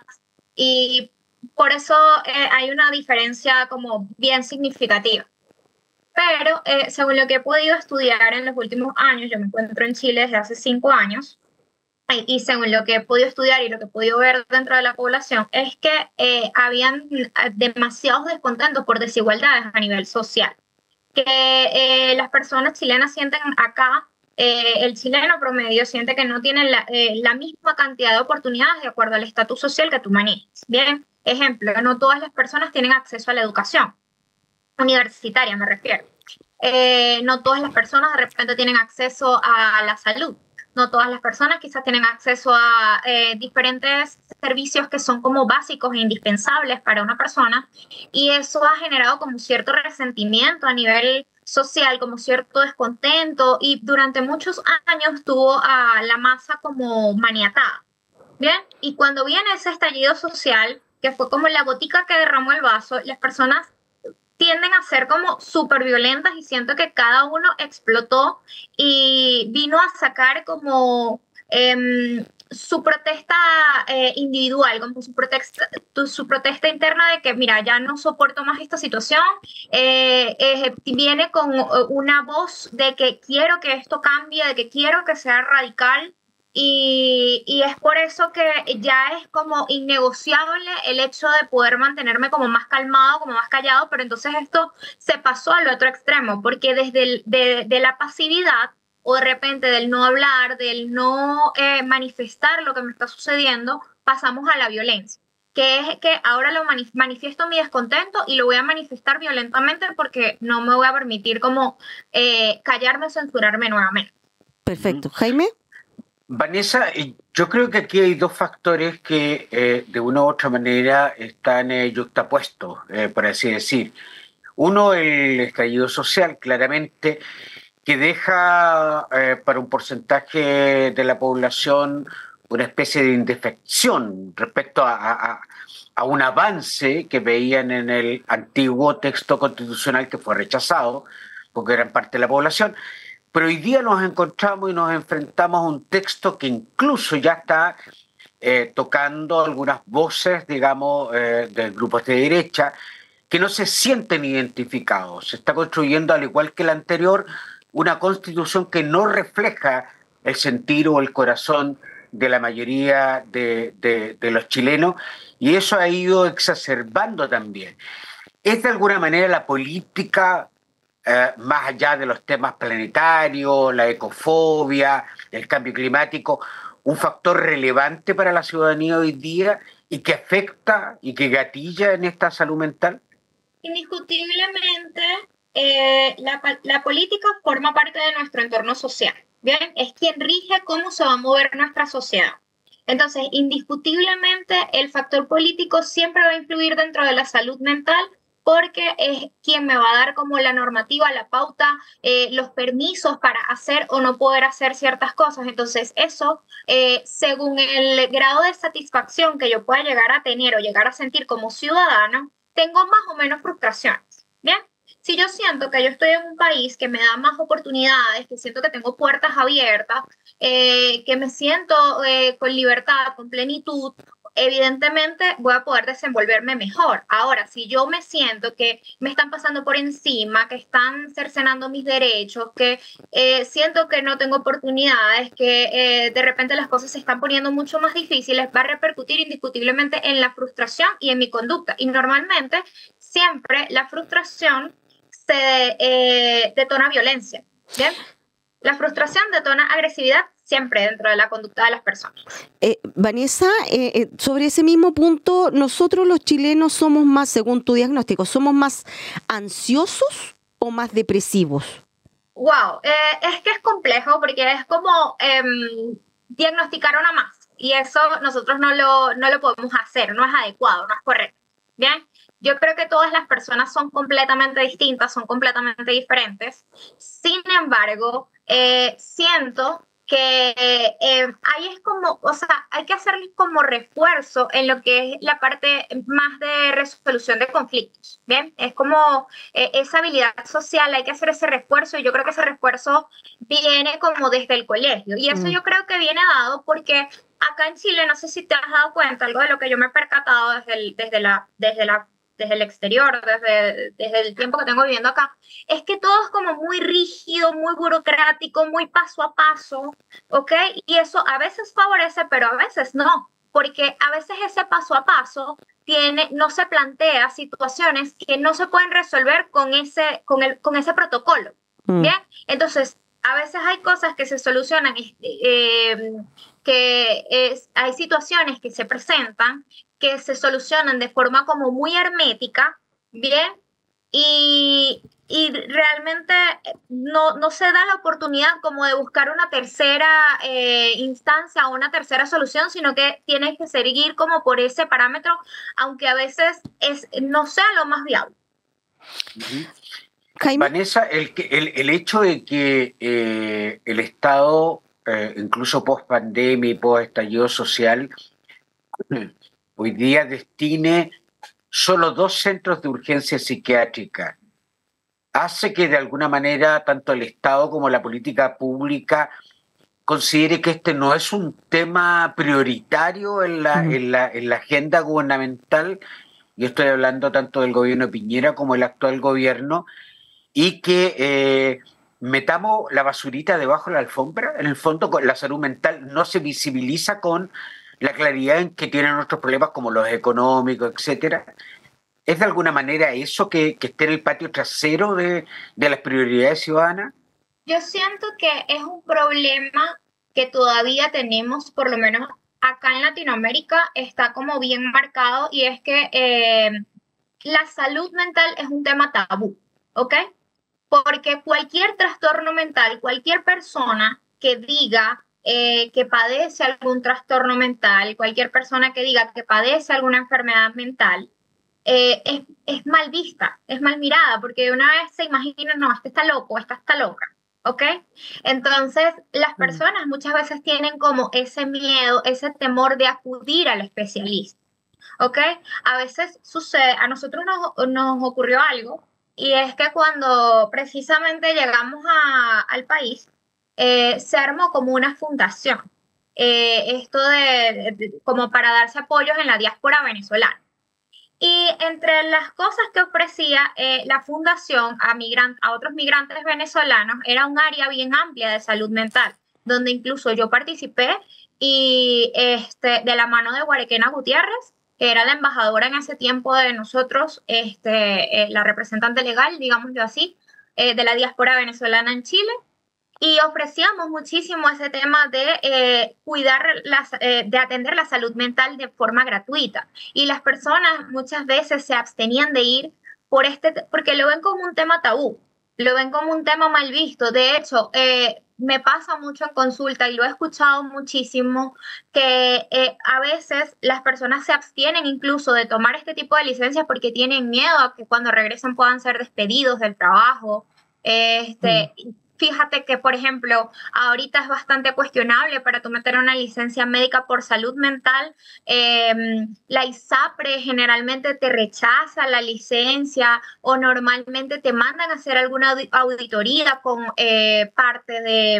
y por eso eh, hay una diferencia como bien significativa. Pero eh, según lo que he podido estudiar en los últimos años, yo me encuentro en Chile desde hace cinco años, y, y según lo que he podido estudiar y lo que he podido ver dentro de la población, es que eh, habían demasiados descontentos por desigualdades a nivel social. Que eh, las personas chilenas sienten acá, eh, el chileno promedio siente que no tienen la, eh, la misma cantidad de oportunidades de acuerdo al estatus social que tú manejas. Bien, ejemplo, no todas las personas tienen acceso a la educación. Universitaria me refiero. Eh, no todas las personas de repente tienen acceso a la salud. No todas las personas quizás tienen acceso a eh, diferentes servicios que son como básicos e indispensables para una persona. Y eso ha generado como cierto resentimiento a nivel social, como cierto descontento. Y durante muchos años tuvo a la masa como maniatada. ¿Bien? Y cuando viene ese estallido social, que fue como la gotica que derramó el vaso, las personas tienden a ser como súper violentas y siento que cada uno explotó y vino a sacar como eh, su protesta eh, individual, como su protesta, su protesta interna de que, mira, ya no soporto más esta situación, eh, eh, viene con una voz de que quiero que esto cambie, de que quiero que sea radical. Y, y es por eso que ya es como innegociable el hecho de poder mantenerme como más calmado, como más callado, pero entonces esto se pasó al otro extremo, porque desde el, de, de la pasividad o de repente del no hablar, del no eh, manifestar lo que me está sucediendo, pasamos a la violencia, que es que ahora lo manif- manifiesto mi descontento y lo voy a manifestar violentamente porque no me voy a permitir como eh, callarme o censurarme nuevamente. Perfecto. Jaime. Vanessa, yo creo que aquí hay dos factores que eh, de una u otra manera están eh, yuxtapuestos, eh, por así decir. Uno, el estallido social, claramente, que deja eh, para un porcentaje de la población una especie de indefección respecto a, a, a un avance que veían en el antiguo texto constitucional que fue rechazado, porque eran parte de la población. Pero hoy día nos encontramos y nos enfrentamos a un texto que incluso ya está eh, tocando algunas voces, digamos, eh, de grupos de derecha, que no se sienten identificados. Se está construyendo, al igual que la anterior, una constitución que no refleja el sentir o el corazón de la mayoría de, de, de los chilenos, y eso ha ido exacerbando también. Es de alguna manera la política, eh, más allá de los temas planetarios, la ecofobia, el cambio climático, un factor relevante para la ciudadanía hoy día y que afecta y que gatilla en esta salud mental? Indiscutiblemente, eh, la, la política forma parte de nuestro entorno social, ¿bien? Es quien rige cómo se va a mover nuestra sociedad. Entonces, indiscutiblemente, el factor político siempre va a influir dentro de la salud mental porque es quien me va a dar como la normativa, la pauta, eh, los permisos para hacer o no poder hacer ciertas cosas. Entonces, eso, eh, según el grado de satisfacción que yo pueda llegar a tener o llegar a sentir como ciudadano, tengo más o menos frustraciones, ¿bien? Si yo siento que yo estoy en un país que me da más oportunidades, que siento que tengo puertas abiertas, eh, que me siento eh, con libertad, con plenitud, evidentemente voy a poder desenvolverme mejor. Ahora, si yo me siento que me están pasando por encima, que están cercenando mis derechos, que eh, siento que no tengo oportunidades, que eh, de repente las cosas se están poniendo mucho más difíciles, va a repercutir indiscutiblemente en la frustración y en mi conducta. Y normalmente, siempre la frustración se eh, detona violencia, ¿bien? La frustración detona agresividad siempre dentro de la conducta de las personas. Eh, Vanessa, eh, eh, sobre ese mismo punto, nosotros los chilenos somos más, según tu diagnóstico, ¿somos más ansiosos o más depresivos? Wow, eh, es que es complejo porque es como eh, diagnosticar una masa y eso nosotros no lo, no lo podemos hacer, no es adecuado, no es correcto. Bien, yo creo que todas las personas son completamente distintas, son completamente diferentes. Sin embargo, eh, siento que eh, ahí es como, o sea, hay que hacerles como refuerzo en lo que es la parte más de resolución de conflictos, ¿bien? Es como eh, esa habilidad social, hay que hacer ese refuerzo y yo creo que ese refuerzo viene como desde el colegio y eso mm. yo creo que viene dado porque acá en Chile, no sé si te has dado cuenta, algo de lo que yo me he percatado desde, el, desde la, desde la desde el exterior, desde, desde el tiempo que tengo viviendo acá, es que todo es como muy rígido, muy burocrático, muy paso a paso, ¿ok? Y eso a veces favorece, pero a veces no, porque a veces ese paso a paso tiene, no se plantea situaciones que no se pueden resolver con ese, con el, con ese protocolo, mm. ¿bien? Entonces, a veces hay cosas que se solucionan, eh, que es, hay situaciones que se presentan que se solucionan de forma como muy hermética, ¿bien? Y, y realmente no, no se da la oportunidad como de buscar una tercera eh, instancia o una tercera solución, sino que tienes que seguir como por ese parámetro, aunque a veces es, no sea lo más viable. Uh-huh. Vanessa, el, el, el hecho de que eh, el Estado, eh, incluso post pandemia y post estallido social, hoy día destine solo dos centros de urgencia psiquiátrica, hace que de alguna manera tanto el Estado como la política pública considere que este no es un tema prioritario en la, mm. en la, en la agenda gubernamental. Yo estoy hablando tanto del gobierno de Piñera como del actual gobierno, y que eh, metamos la basurita debajo de la alfombra. En el fondo, la salud mental no se visibiliza con la claridad en que tienen otros problemas como los económicos, etcétera. ¿Es de alguna manera eso que, que esté en el patio trasero de, de las prioridades ciudadanas? Yo siento que es un problema que todavía tenemos, por lo menos acá en Latinoamérica, está como bien marcado, y es que eh, la salud mental es un tema tabú, ¿ok? Porque cualquier trastorno mental, cualquier persona que diga eh, que padece algún trastorno mental, cualquier persona que diga que padece alguna enfermedad mental, eh, es, es mal vista, es mal mirada, porque de una vez se imagina, no, este está loco, esta está loca, ¿ok? Entonces, las personas muchas veces tienen como ese miedo, ese temor de acudir al especialista, ¿ok? A veces sucede, a nosotros nos, nos ocurrió algo, y es que cuando precisamente llegamos a, al país, eh, se armó como una fundación, eh, esto de, de, como para darse apoyos en la diáspora venezolana. Y entre las cosas que ofrecía eh, la fundación a, migrant, a otros migrantes venezolanos era un área bien amplia de salud mental, donde incluso yo participé y este, de la mano de Guarequena Gutiérrez, que era la embajadora en ese tiempo de nosotros, este, eh, la representante legal, digámoslo así, eh, de la diáspora venezolana en Chile, y ofrecíamos muchísimo ese tema de eh, cuidar, las, eh, de atender la salud mental de forma gratuita. Y las personas muchas veces se abstenían de ir por este, porque lo ven como un tema tabú, lo ven como un tema mal visto. De hecho, eh, me pasa mucho en consulta y lo he escuchado muchísimo, que eh, a veces las personas se abstienen incluso de tomar este tipo de licencias porque tienen miedo a que cuando regresen puedan ser despedidos del trabajo. Este, mm. Fíjate que, por ejemplo, ahorita es bastante cuestionable para tú meter una licencia médica por salud mental. Eh, la ISAPRE generalmente te rechaza la licencia o normalmente te mandan a hacer alguna auditoría con eh, parte de,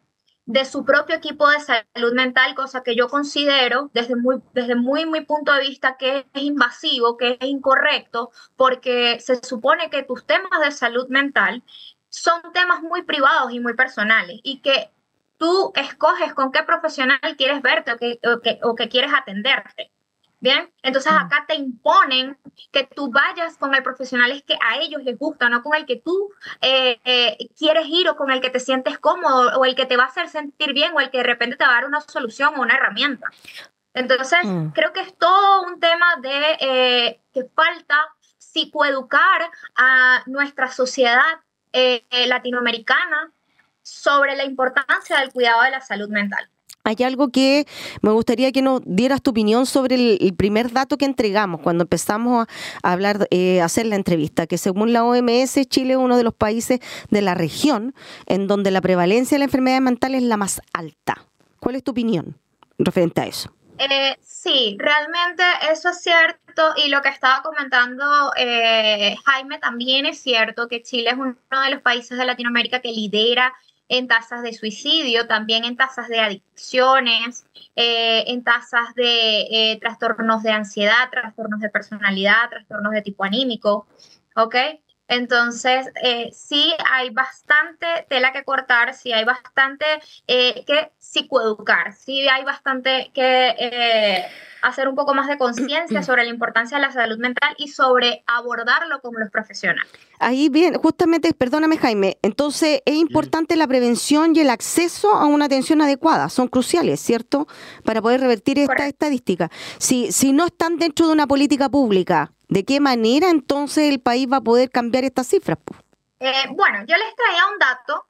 de su propio equipo de salud mental, cosa que yo considero desde muy, desde muy, muy punto de vista que es invasivo, que es incorrecto, porque se supone que tus temas de salud mental son temas muy privados y muy personales y que tú escoges con qué profesional quieres verte o que, o que, o que quieres atenderte. Bien, entonces acá te imponen que tú vayas con el profesional que a ellos les gusta, no con el que tú eh, eh, quieres ir o con el que te sientes cómodo o el que te va a hacer sentir bien o el que de repente te va a dar una solución o una herramienta. Entonces, mm. creo que es todo un tema de eh, que falta psicoeducar a nuestra sociedad eh, eh, latinoamericana sobre la importancia del cuidado de la salud mental. Hay algo que me gustaría que nos dieras tu opinión sobre el, el primer dato que entregamos cuando empezamos a, a hablar, eh, a hacer la entrevista, que según la O M S, Chile es uno de los países de la región en donde la prevalencia de la enfermedad mental es la más alta. ¿Cuál es tu opinión referente a eso? Eh, sí, realmente eso es cierto y lo que estaba comentando eh, Jaime también es cierto, que Chile es uno de los países de Latinoamérica que lidera en tasas de suicidio, también en tasas de adicciones, eh, en tasas de eh, trastornos de ansiedad, trastornos de personalidad, trastornos de tipo anímico, ¿ok? Entonces, eh, sí hay bastante tela que cortar, sí hay bastante eh, que psicoeducar, sí hay bastante que eh, hacer un poco más de conciencia sobre la importancia de la salud mental y sobre abordarlo con los profesionales. Ahí bien, justamente, perdóname Jaime, entonces es importante la prevención y el acceso a una atención adecuada, son cruciales, ¿cierto? Para poder revertir esta Correcto. estadística. Si, si no están dentro de una política pública, ¿de qué manera entonces el país va a poder cambiar estas cifras? Eh, bueno, yo les traía un dato.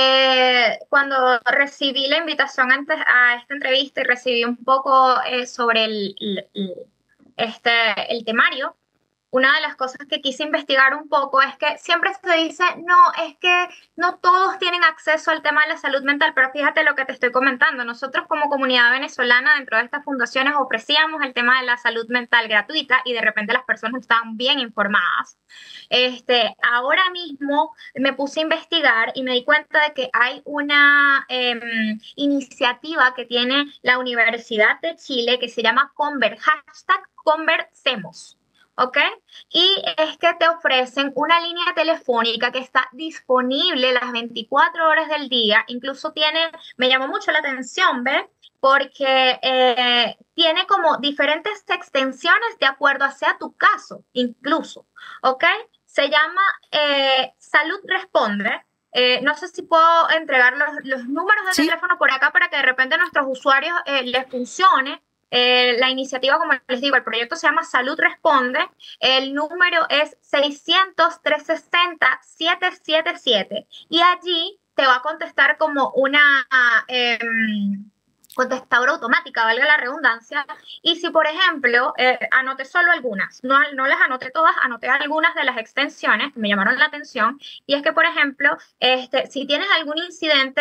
Eh, cuando recibí la invitación antes a esta entrevista y recibí un poco eh, sobre el, el, este, el temario, una de las cosas que quise investigar un poco es que siempre se dice, no, es que no todos tienen acceso al tema de la salud mental, pero fíjate lo que te estoy comentando. Nosotros como comunidad venezolana dentro de estas fundaciones ofrecíamos el tema de la salud mental gratuita y de repente las personas estaban bien informadas. Este, ahora mismo me puse a investigar y me di cuenta de que hay una eh, iniciativa que tiene la Universidad de Chile que se llama Conver, hashtag Conversemos. ¿Ok? Y es que te ofrecen una línea telefónica que está disponible las veinticuatro horas del día. Incluso tiene, me llamó mucho la atención, ¿ves? Porque eh, tiene como diferentes extensiones de acuerdo hacia tu caso, incluso. ¿Ok? Se llama eh, Salud Responde. Eh, no sé si puedo entregar los, los números de ¿Sí? teléfono por acá para que de repente a nuestros usuarios eh, les funcione. Eh, la iniciativa, como les digo, el proyecto se llama Salud Responde. El número es seiscientos, trescientos sesenta, setecientos setenta y siete y allí te va a contestar como una eh, contestadora automática, valga la redundancia. Y si, por ejemplo, eh, anoté solo algunas, no, no las anoté todas, anoté algunas de las extensiones que me llamaron la atención. Y es que, por ejemplo, este, si tienes algún incidente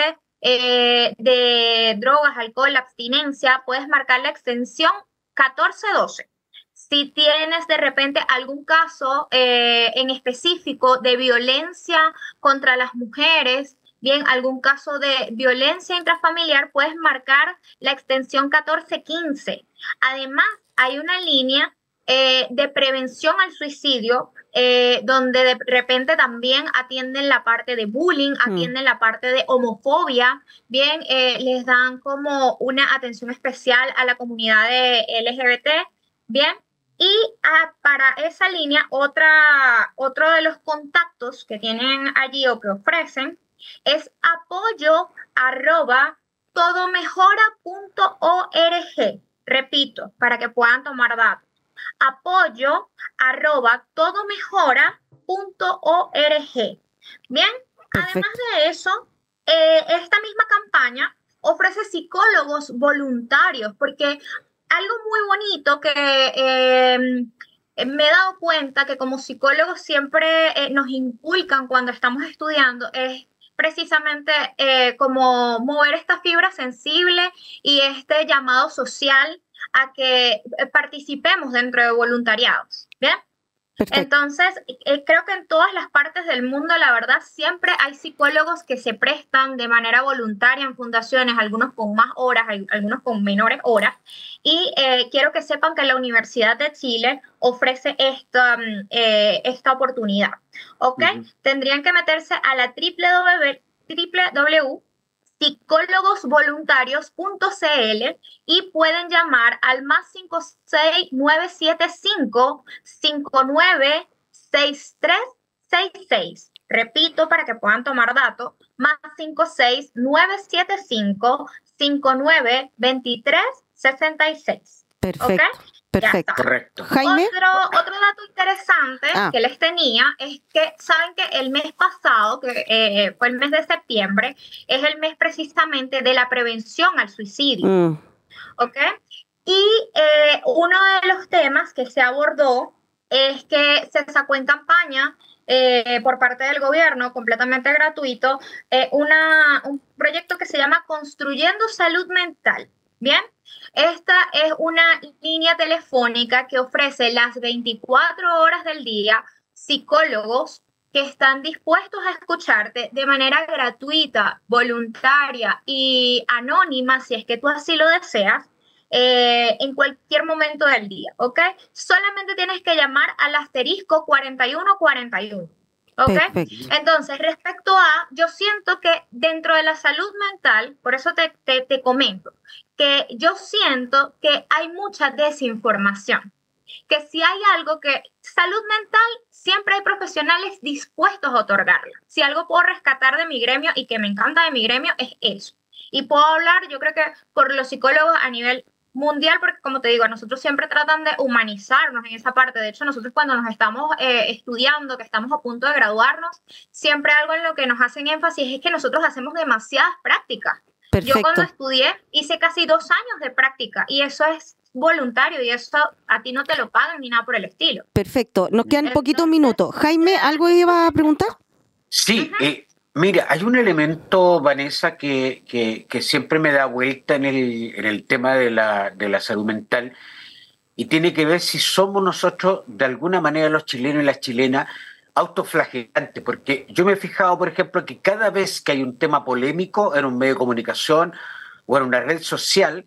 Eh, de drogas, alcohol, abstinencia, puedes marcar la extensión catorce doce. Si tienes de repente algún caso eh, en específico de violencia contra las mujeres, bien, algún caso de violencia intrafamiliar, puedes marcar la extensión catorce quince. Además, hay una línea eh, de prevención al suicidio, Eh, donde de repente también atienden la parte de bullying, atienden mm. la parte de homofobia, bien, eh, les dan como una atención especial a la comunidad de L G B T, bien, y ah, para esa línea, otra, otro de los contactos que tienen allí o que ofrecen es apoyo arroba todomejora punto org, repito, para que puedan tomar datos. Apoyo arroba todomejora punto org. Bien, Perfecto. Además de eso, eh, esta misma campaña ofrece psicólogos voluntarios, porque algo muy bonito que eh, me he dado cuenta que como psicólogos siempre eh, nos inculcan cuando estamos estudiando es precisamente eh, como mover esta fibra sensible y este llamado social a que participemos dentro de voluntariados, ¿bien? Perfecto. Entonces, eh, creo que en todas las partes del mundo, la verdad, siempre hay psicólogos que se prestan de manera voluntaria en fundaciones, algunos con más horas, algunos con menores horas. Y eh, quiero que sepan que la Universidad de Chile ofrece esta, eh, esta oportunidad. ¿Ok? Uh-huh. Tendrían que meterse a la doble u doble u doble u punto psicólogos voluntarios punto c l y pueden llamar al más cinco seis nueve siete cinco cinco nueve seis tres seis seis. Repito para que puedan tomar datos, más cinco seis nueve siete cinco cinco nueve dos tres seis seis. Perfecto. ¿Okay? Perfecto. Correcto. Jaime. Otro, otro dato interesante ah. que les tenía es que saben que el mes pasado, que eh, fue el mes de septiembre, es el mes precisamente de la prevención al suicidio. Mm. ¿Ok? Y eh, uno de los temas que se abordó es que se sacó en campaña eh, por parte del gobierno, completamente gratuito, eh, una, un proyecto que se llama Construyendo Salud Mental. Bien, esta es una línea telefónica que ofrece las veinticuatro horas del día psicólogos que están dispuestos a escucharte de manera gratuita, voluntaria y anónima, si es que tú así lo deseas, eh, en cualquier momento del día, ¿ok? Solamente tienes que llamar al asterisco cuarenta y uno cuarenta y uno. ¿Ok? Perfecto. Entonces, respecto a, yo siento que dentro de la salud mental, por eso te, te, te comento, que yo siento que hay mucha desinformación, que si hay algo que, salud mental, siempre hay profesionales dispuestos a otorgarla. Si algo puedo rescatar de mi gremio y que me encanta de mi gremio es eso. Y puedo hablar, yo creo que por los psicólogos a nivel mundial, porque como te digo, nosotros siempre tratan de humanizarnos en esa parte. De hecho, nosotros cuando nos estamos eh, estudiando, que estamos a punto de graduarnos, siempre algo en lo que nos hacen énfasis es que nosotros hacemos demasiadas prácticas. Perfecto. Yo cuando estudié hice casi dos años de práctica y eso es voluntario y eso a ti no te lo pagan ni nada por el estilo. Perfecto. Nos quedan Entonces, poquitos minutos. Jaime, ¿algo iba a preguntar? Sí, uh-huh. eh, mira, hay un elemento, Vanessa, que, que, que siempre me da vuelta en el, en el tema de la, de la salud mental y tiene que ver si somos nosotros, de alguna manera, los chilenos y las chilenas, autoflagelantes, porque yo me he fijado, por ejemplo, que cada vez que hay un tema polémico en un medio de comunicación o en una red social,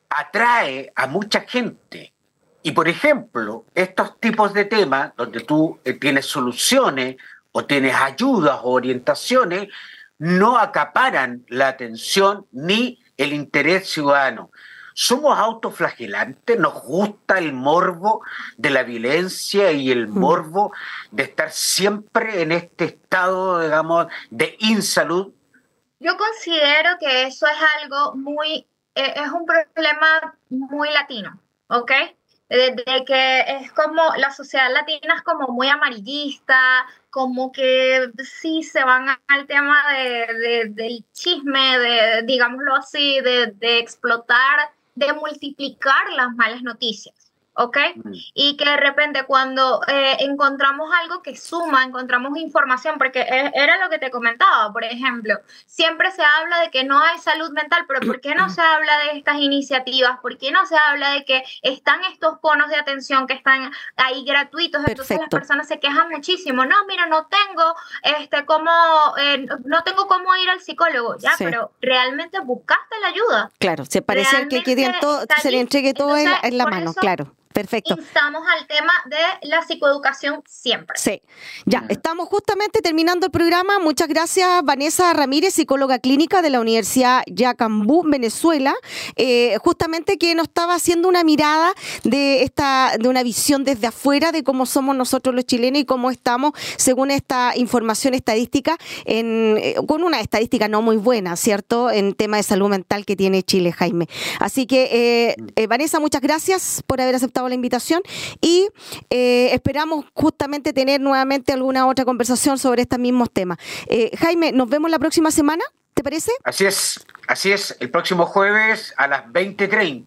atrae a mucha gente. Y, por ejemplo, estos tipos de temas, donde tú eh, tienes soluciones o tienes ayudas o orientaciones, no acaparan la atención ni el interés ciudadano. Somos autoflagelantes, nos gusta el morbo de la violencia y el morbo de estar siempre en este estado, digamos, de insalud. Yo considero que eso es algo muy, eh, es un problema muy latino, ¿ok? De, de que es como, la sociedad latina es como muy amarillista, como que sí se van al tema de, de, del chisme, de, digámoslo así, de, de explotar, de multiplicar las malas noticias, ¿ok? Mm. Y que de repente cuando eh, encontramos algo que suma, encontramos información, porque era lo que te comentaba, por ejemplo, siempre se habla de que no hay salud mental, pero ¿por qué no se habla de estas iniciativas? ¿Por qué no se habla de que están estos conos de atención que están ahí gratuitos? Perfecto. Entonces las personas se quejan muchísimo. No, mira, no tengo este cómo, eh, no tengo cómo ir al psicólogo, ya, sí. Pero realmente buscaste la ayuda. Claro, se parece que querían todo, se le entregue todo Entonces, en, en la mano, claro. Perfecto. Instamos al tema de la psicoeducación siempre. Sí. Ya, estamos justamente terminando el programa. Muchas gracias, Vanessa Ramírez, psicóloga clínica de la Universidad Yacambú, Venezuela, eh, justamente que nos estaba haciendo una mirada de esta, de una visión desde afuera de cómo somos nosotros los chilenos y cómo estamos, según esta información estadística, en, eh, con una estadística no muy buena, ¿cierto?, en tema de salud mental que tiene Chile, Jaime. Así que, eh, eh, Vanessa, muchas gracias por haber aceptado la invitación y eh, esperamos justamente tener nuevamente alguna otra conversación sobre estos mismos temas. Eh, Jaime, nos vemos la próxima semana, ¿te parece? Así es, así es, el próximo jueves a las veinte treinta.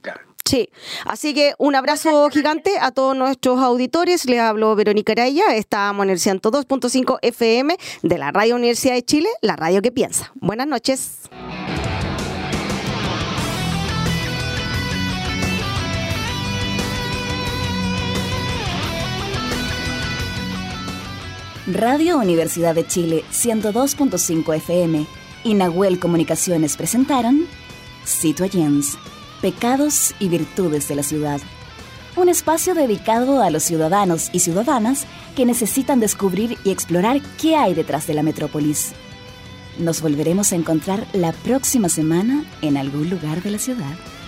Sí, así que un abrazo gigante a todos nuestros auditores. Le hablo Verónica Araya, estamos en el ciento dos punto cinco F M de la Radio Universidad de Chile, la radio que piensa. Buenas noches. Radio Universidad de Chile ciento dos punto cinco F M y Nahuel Comunicaciones presentaron Citoyens, Pecados y Virtudes de la Ciudad. Un espacio dedicado a los ciudadanos y ciudadanas que necesitan descubrir y explorar qué hay detrás de la metrópolis. Nos volveremos a encontrar la próxima semana en algún lugar de la ciudad.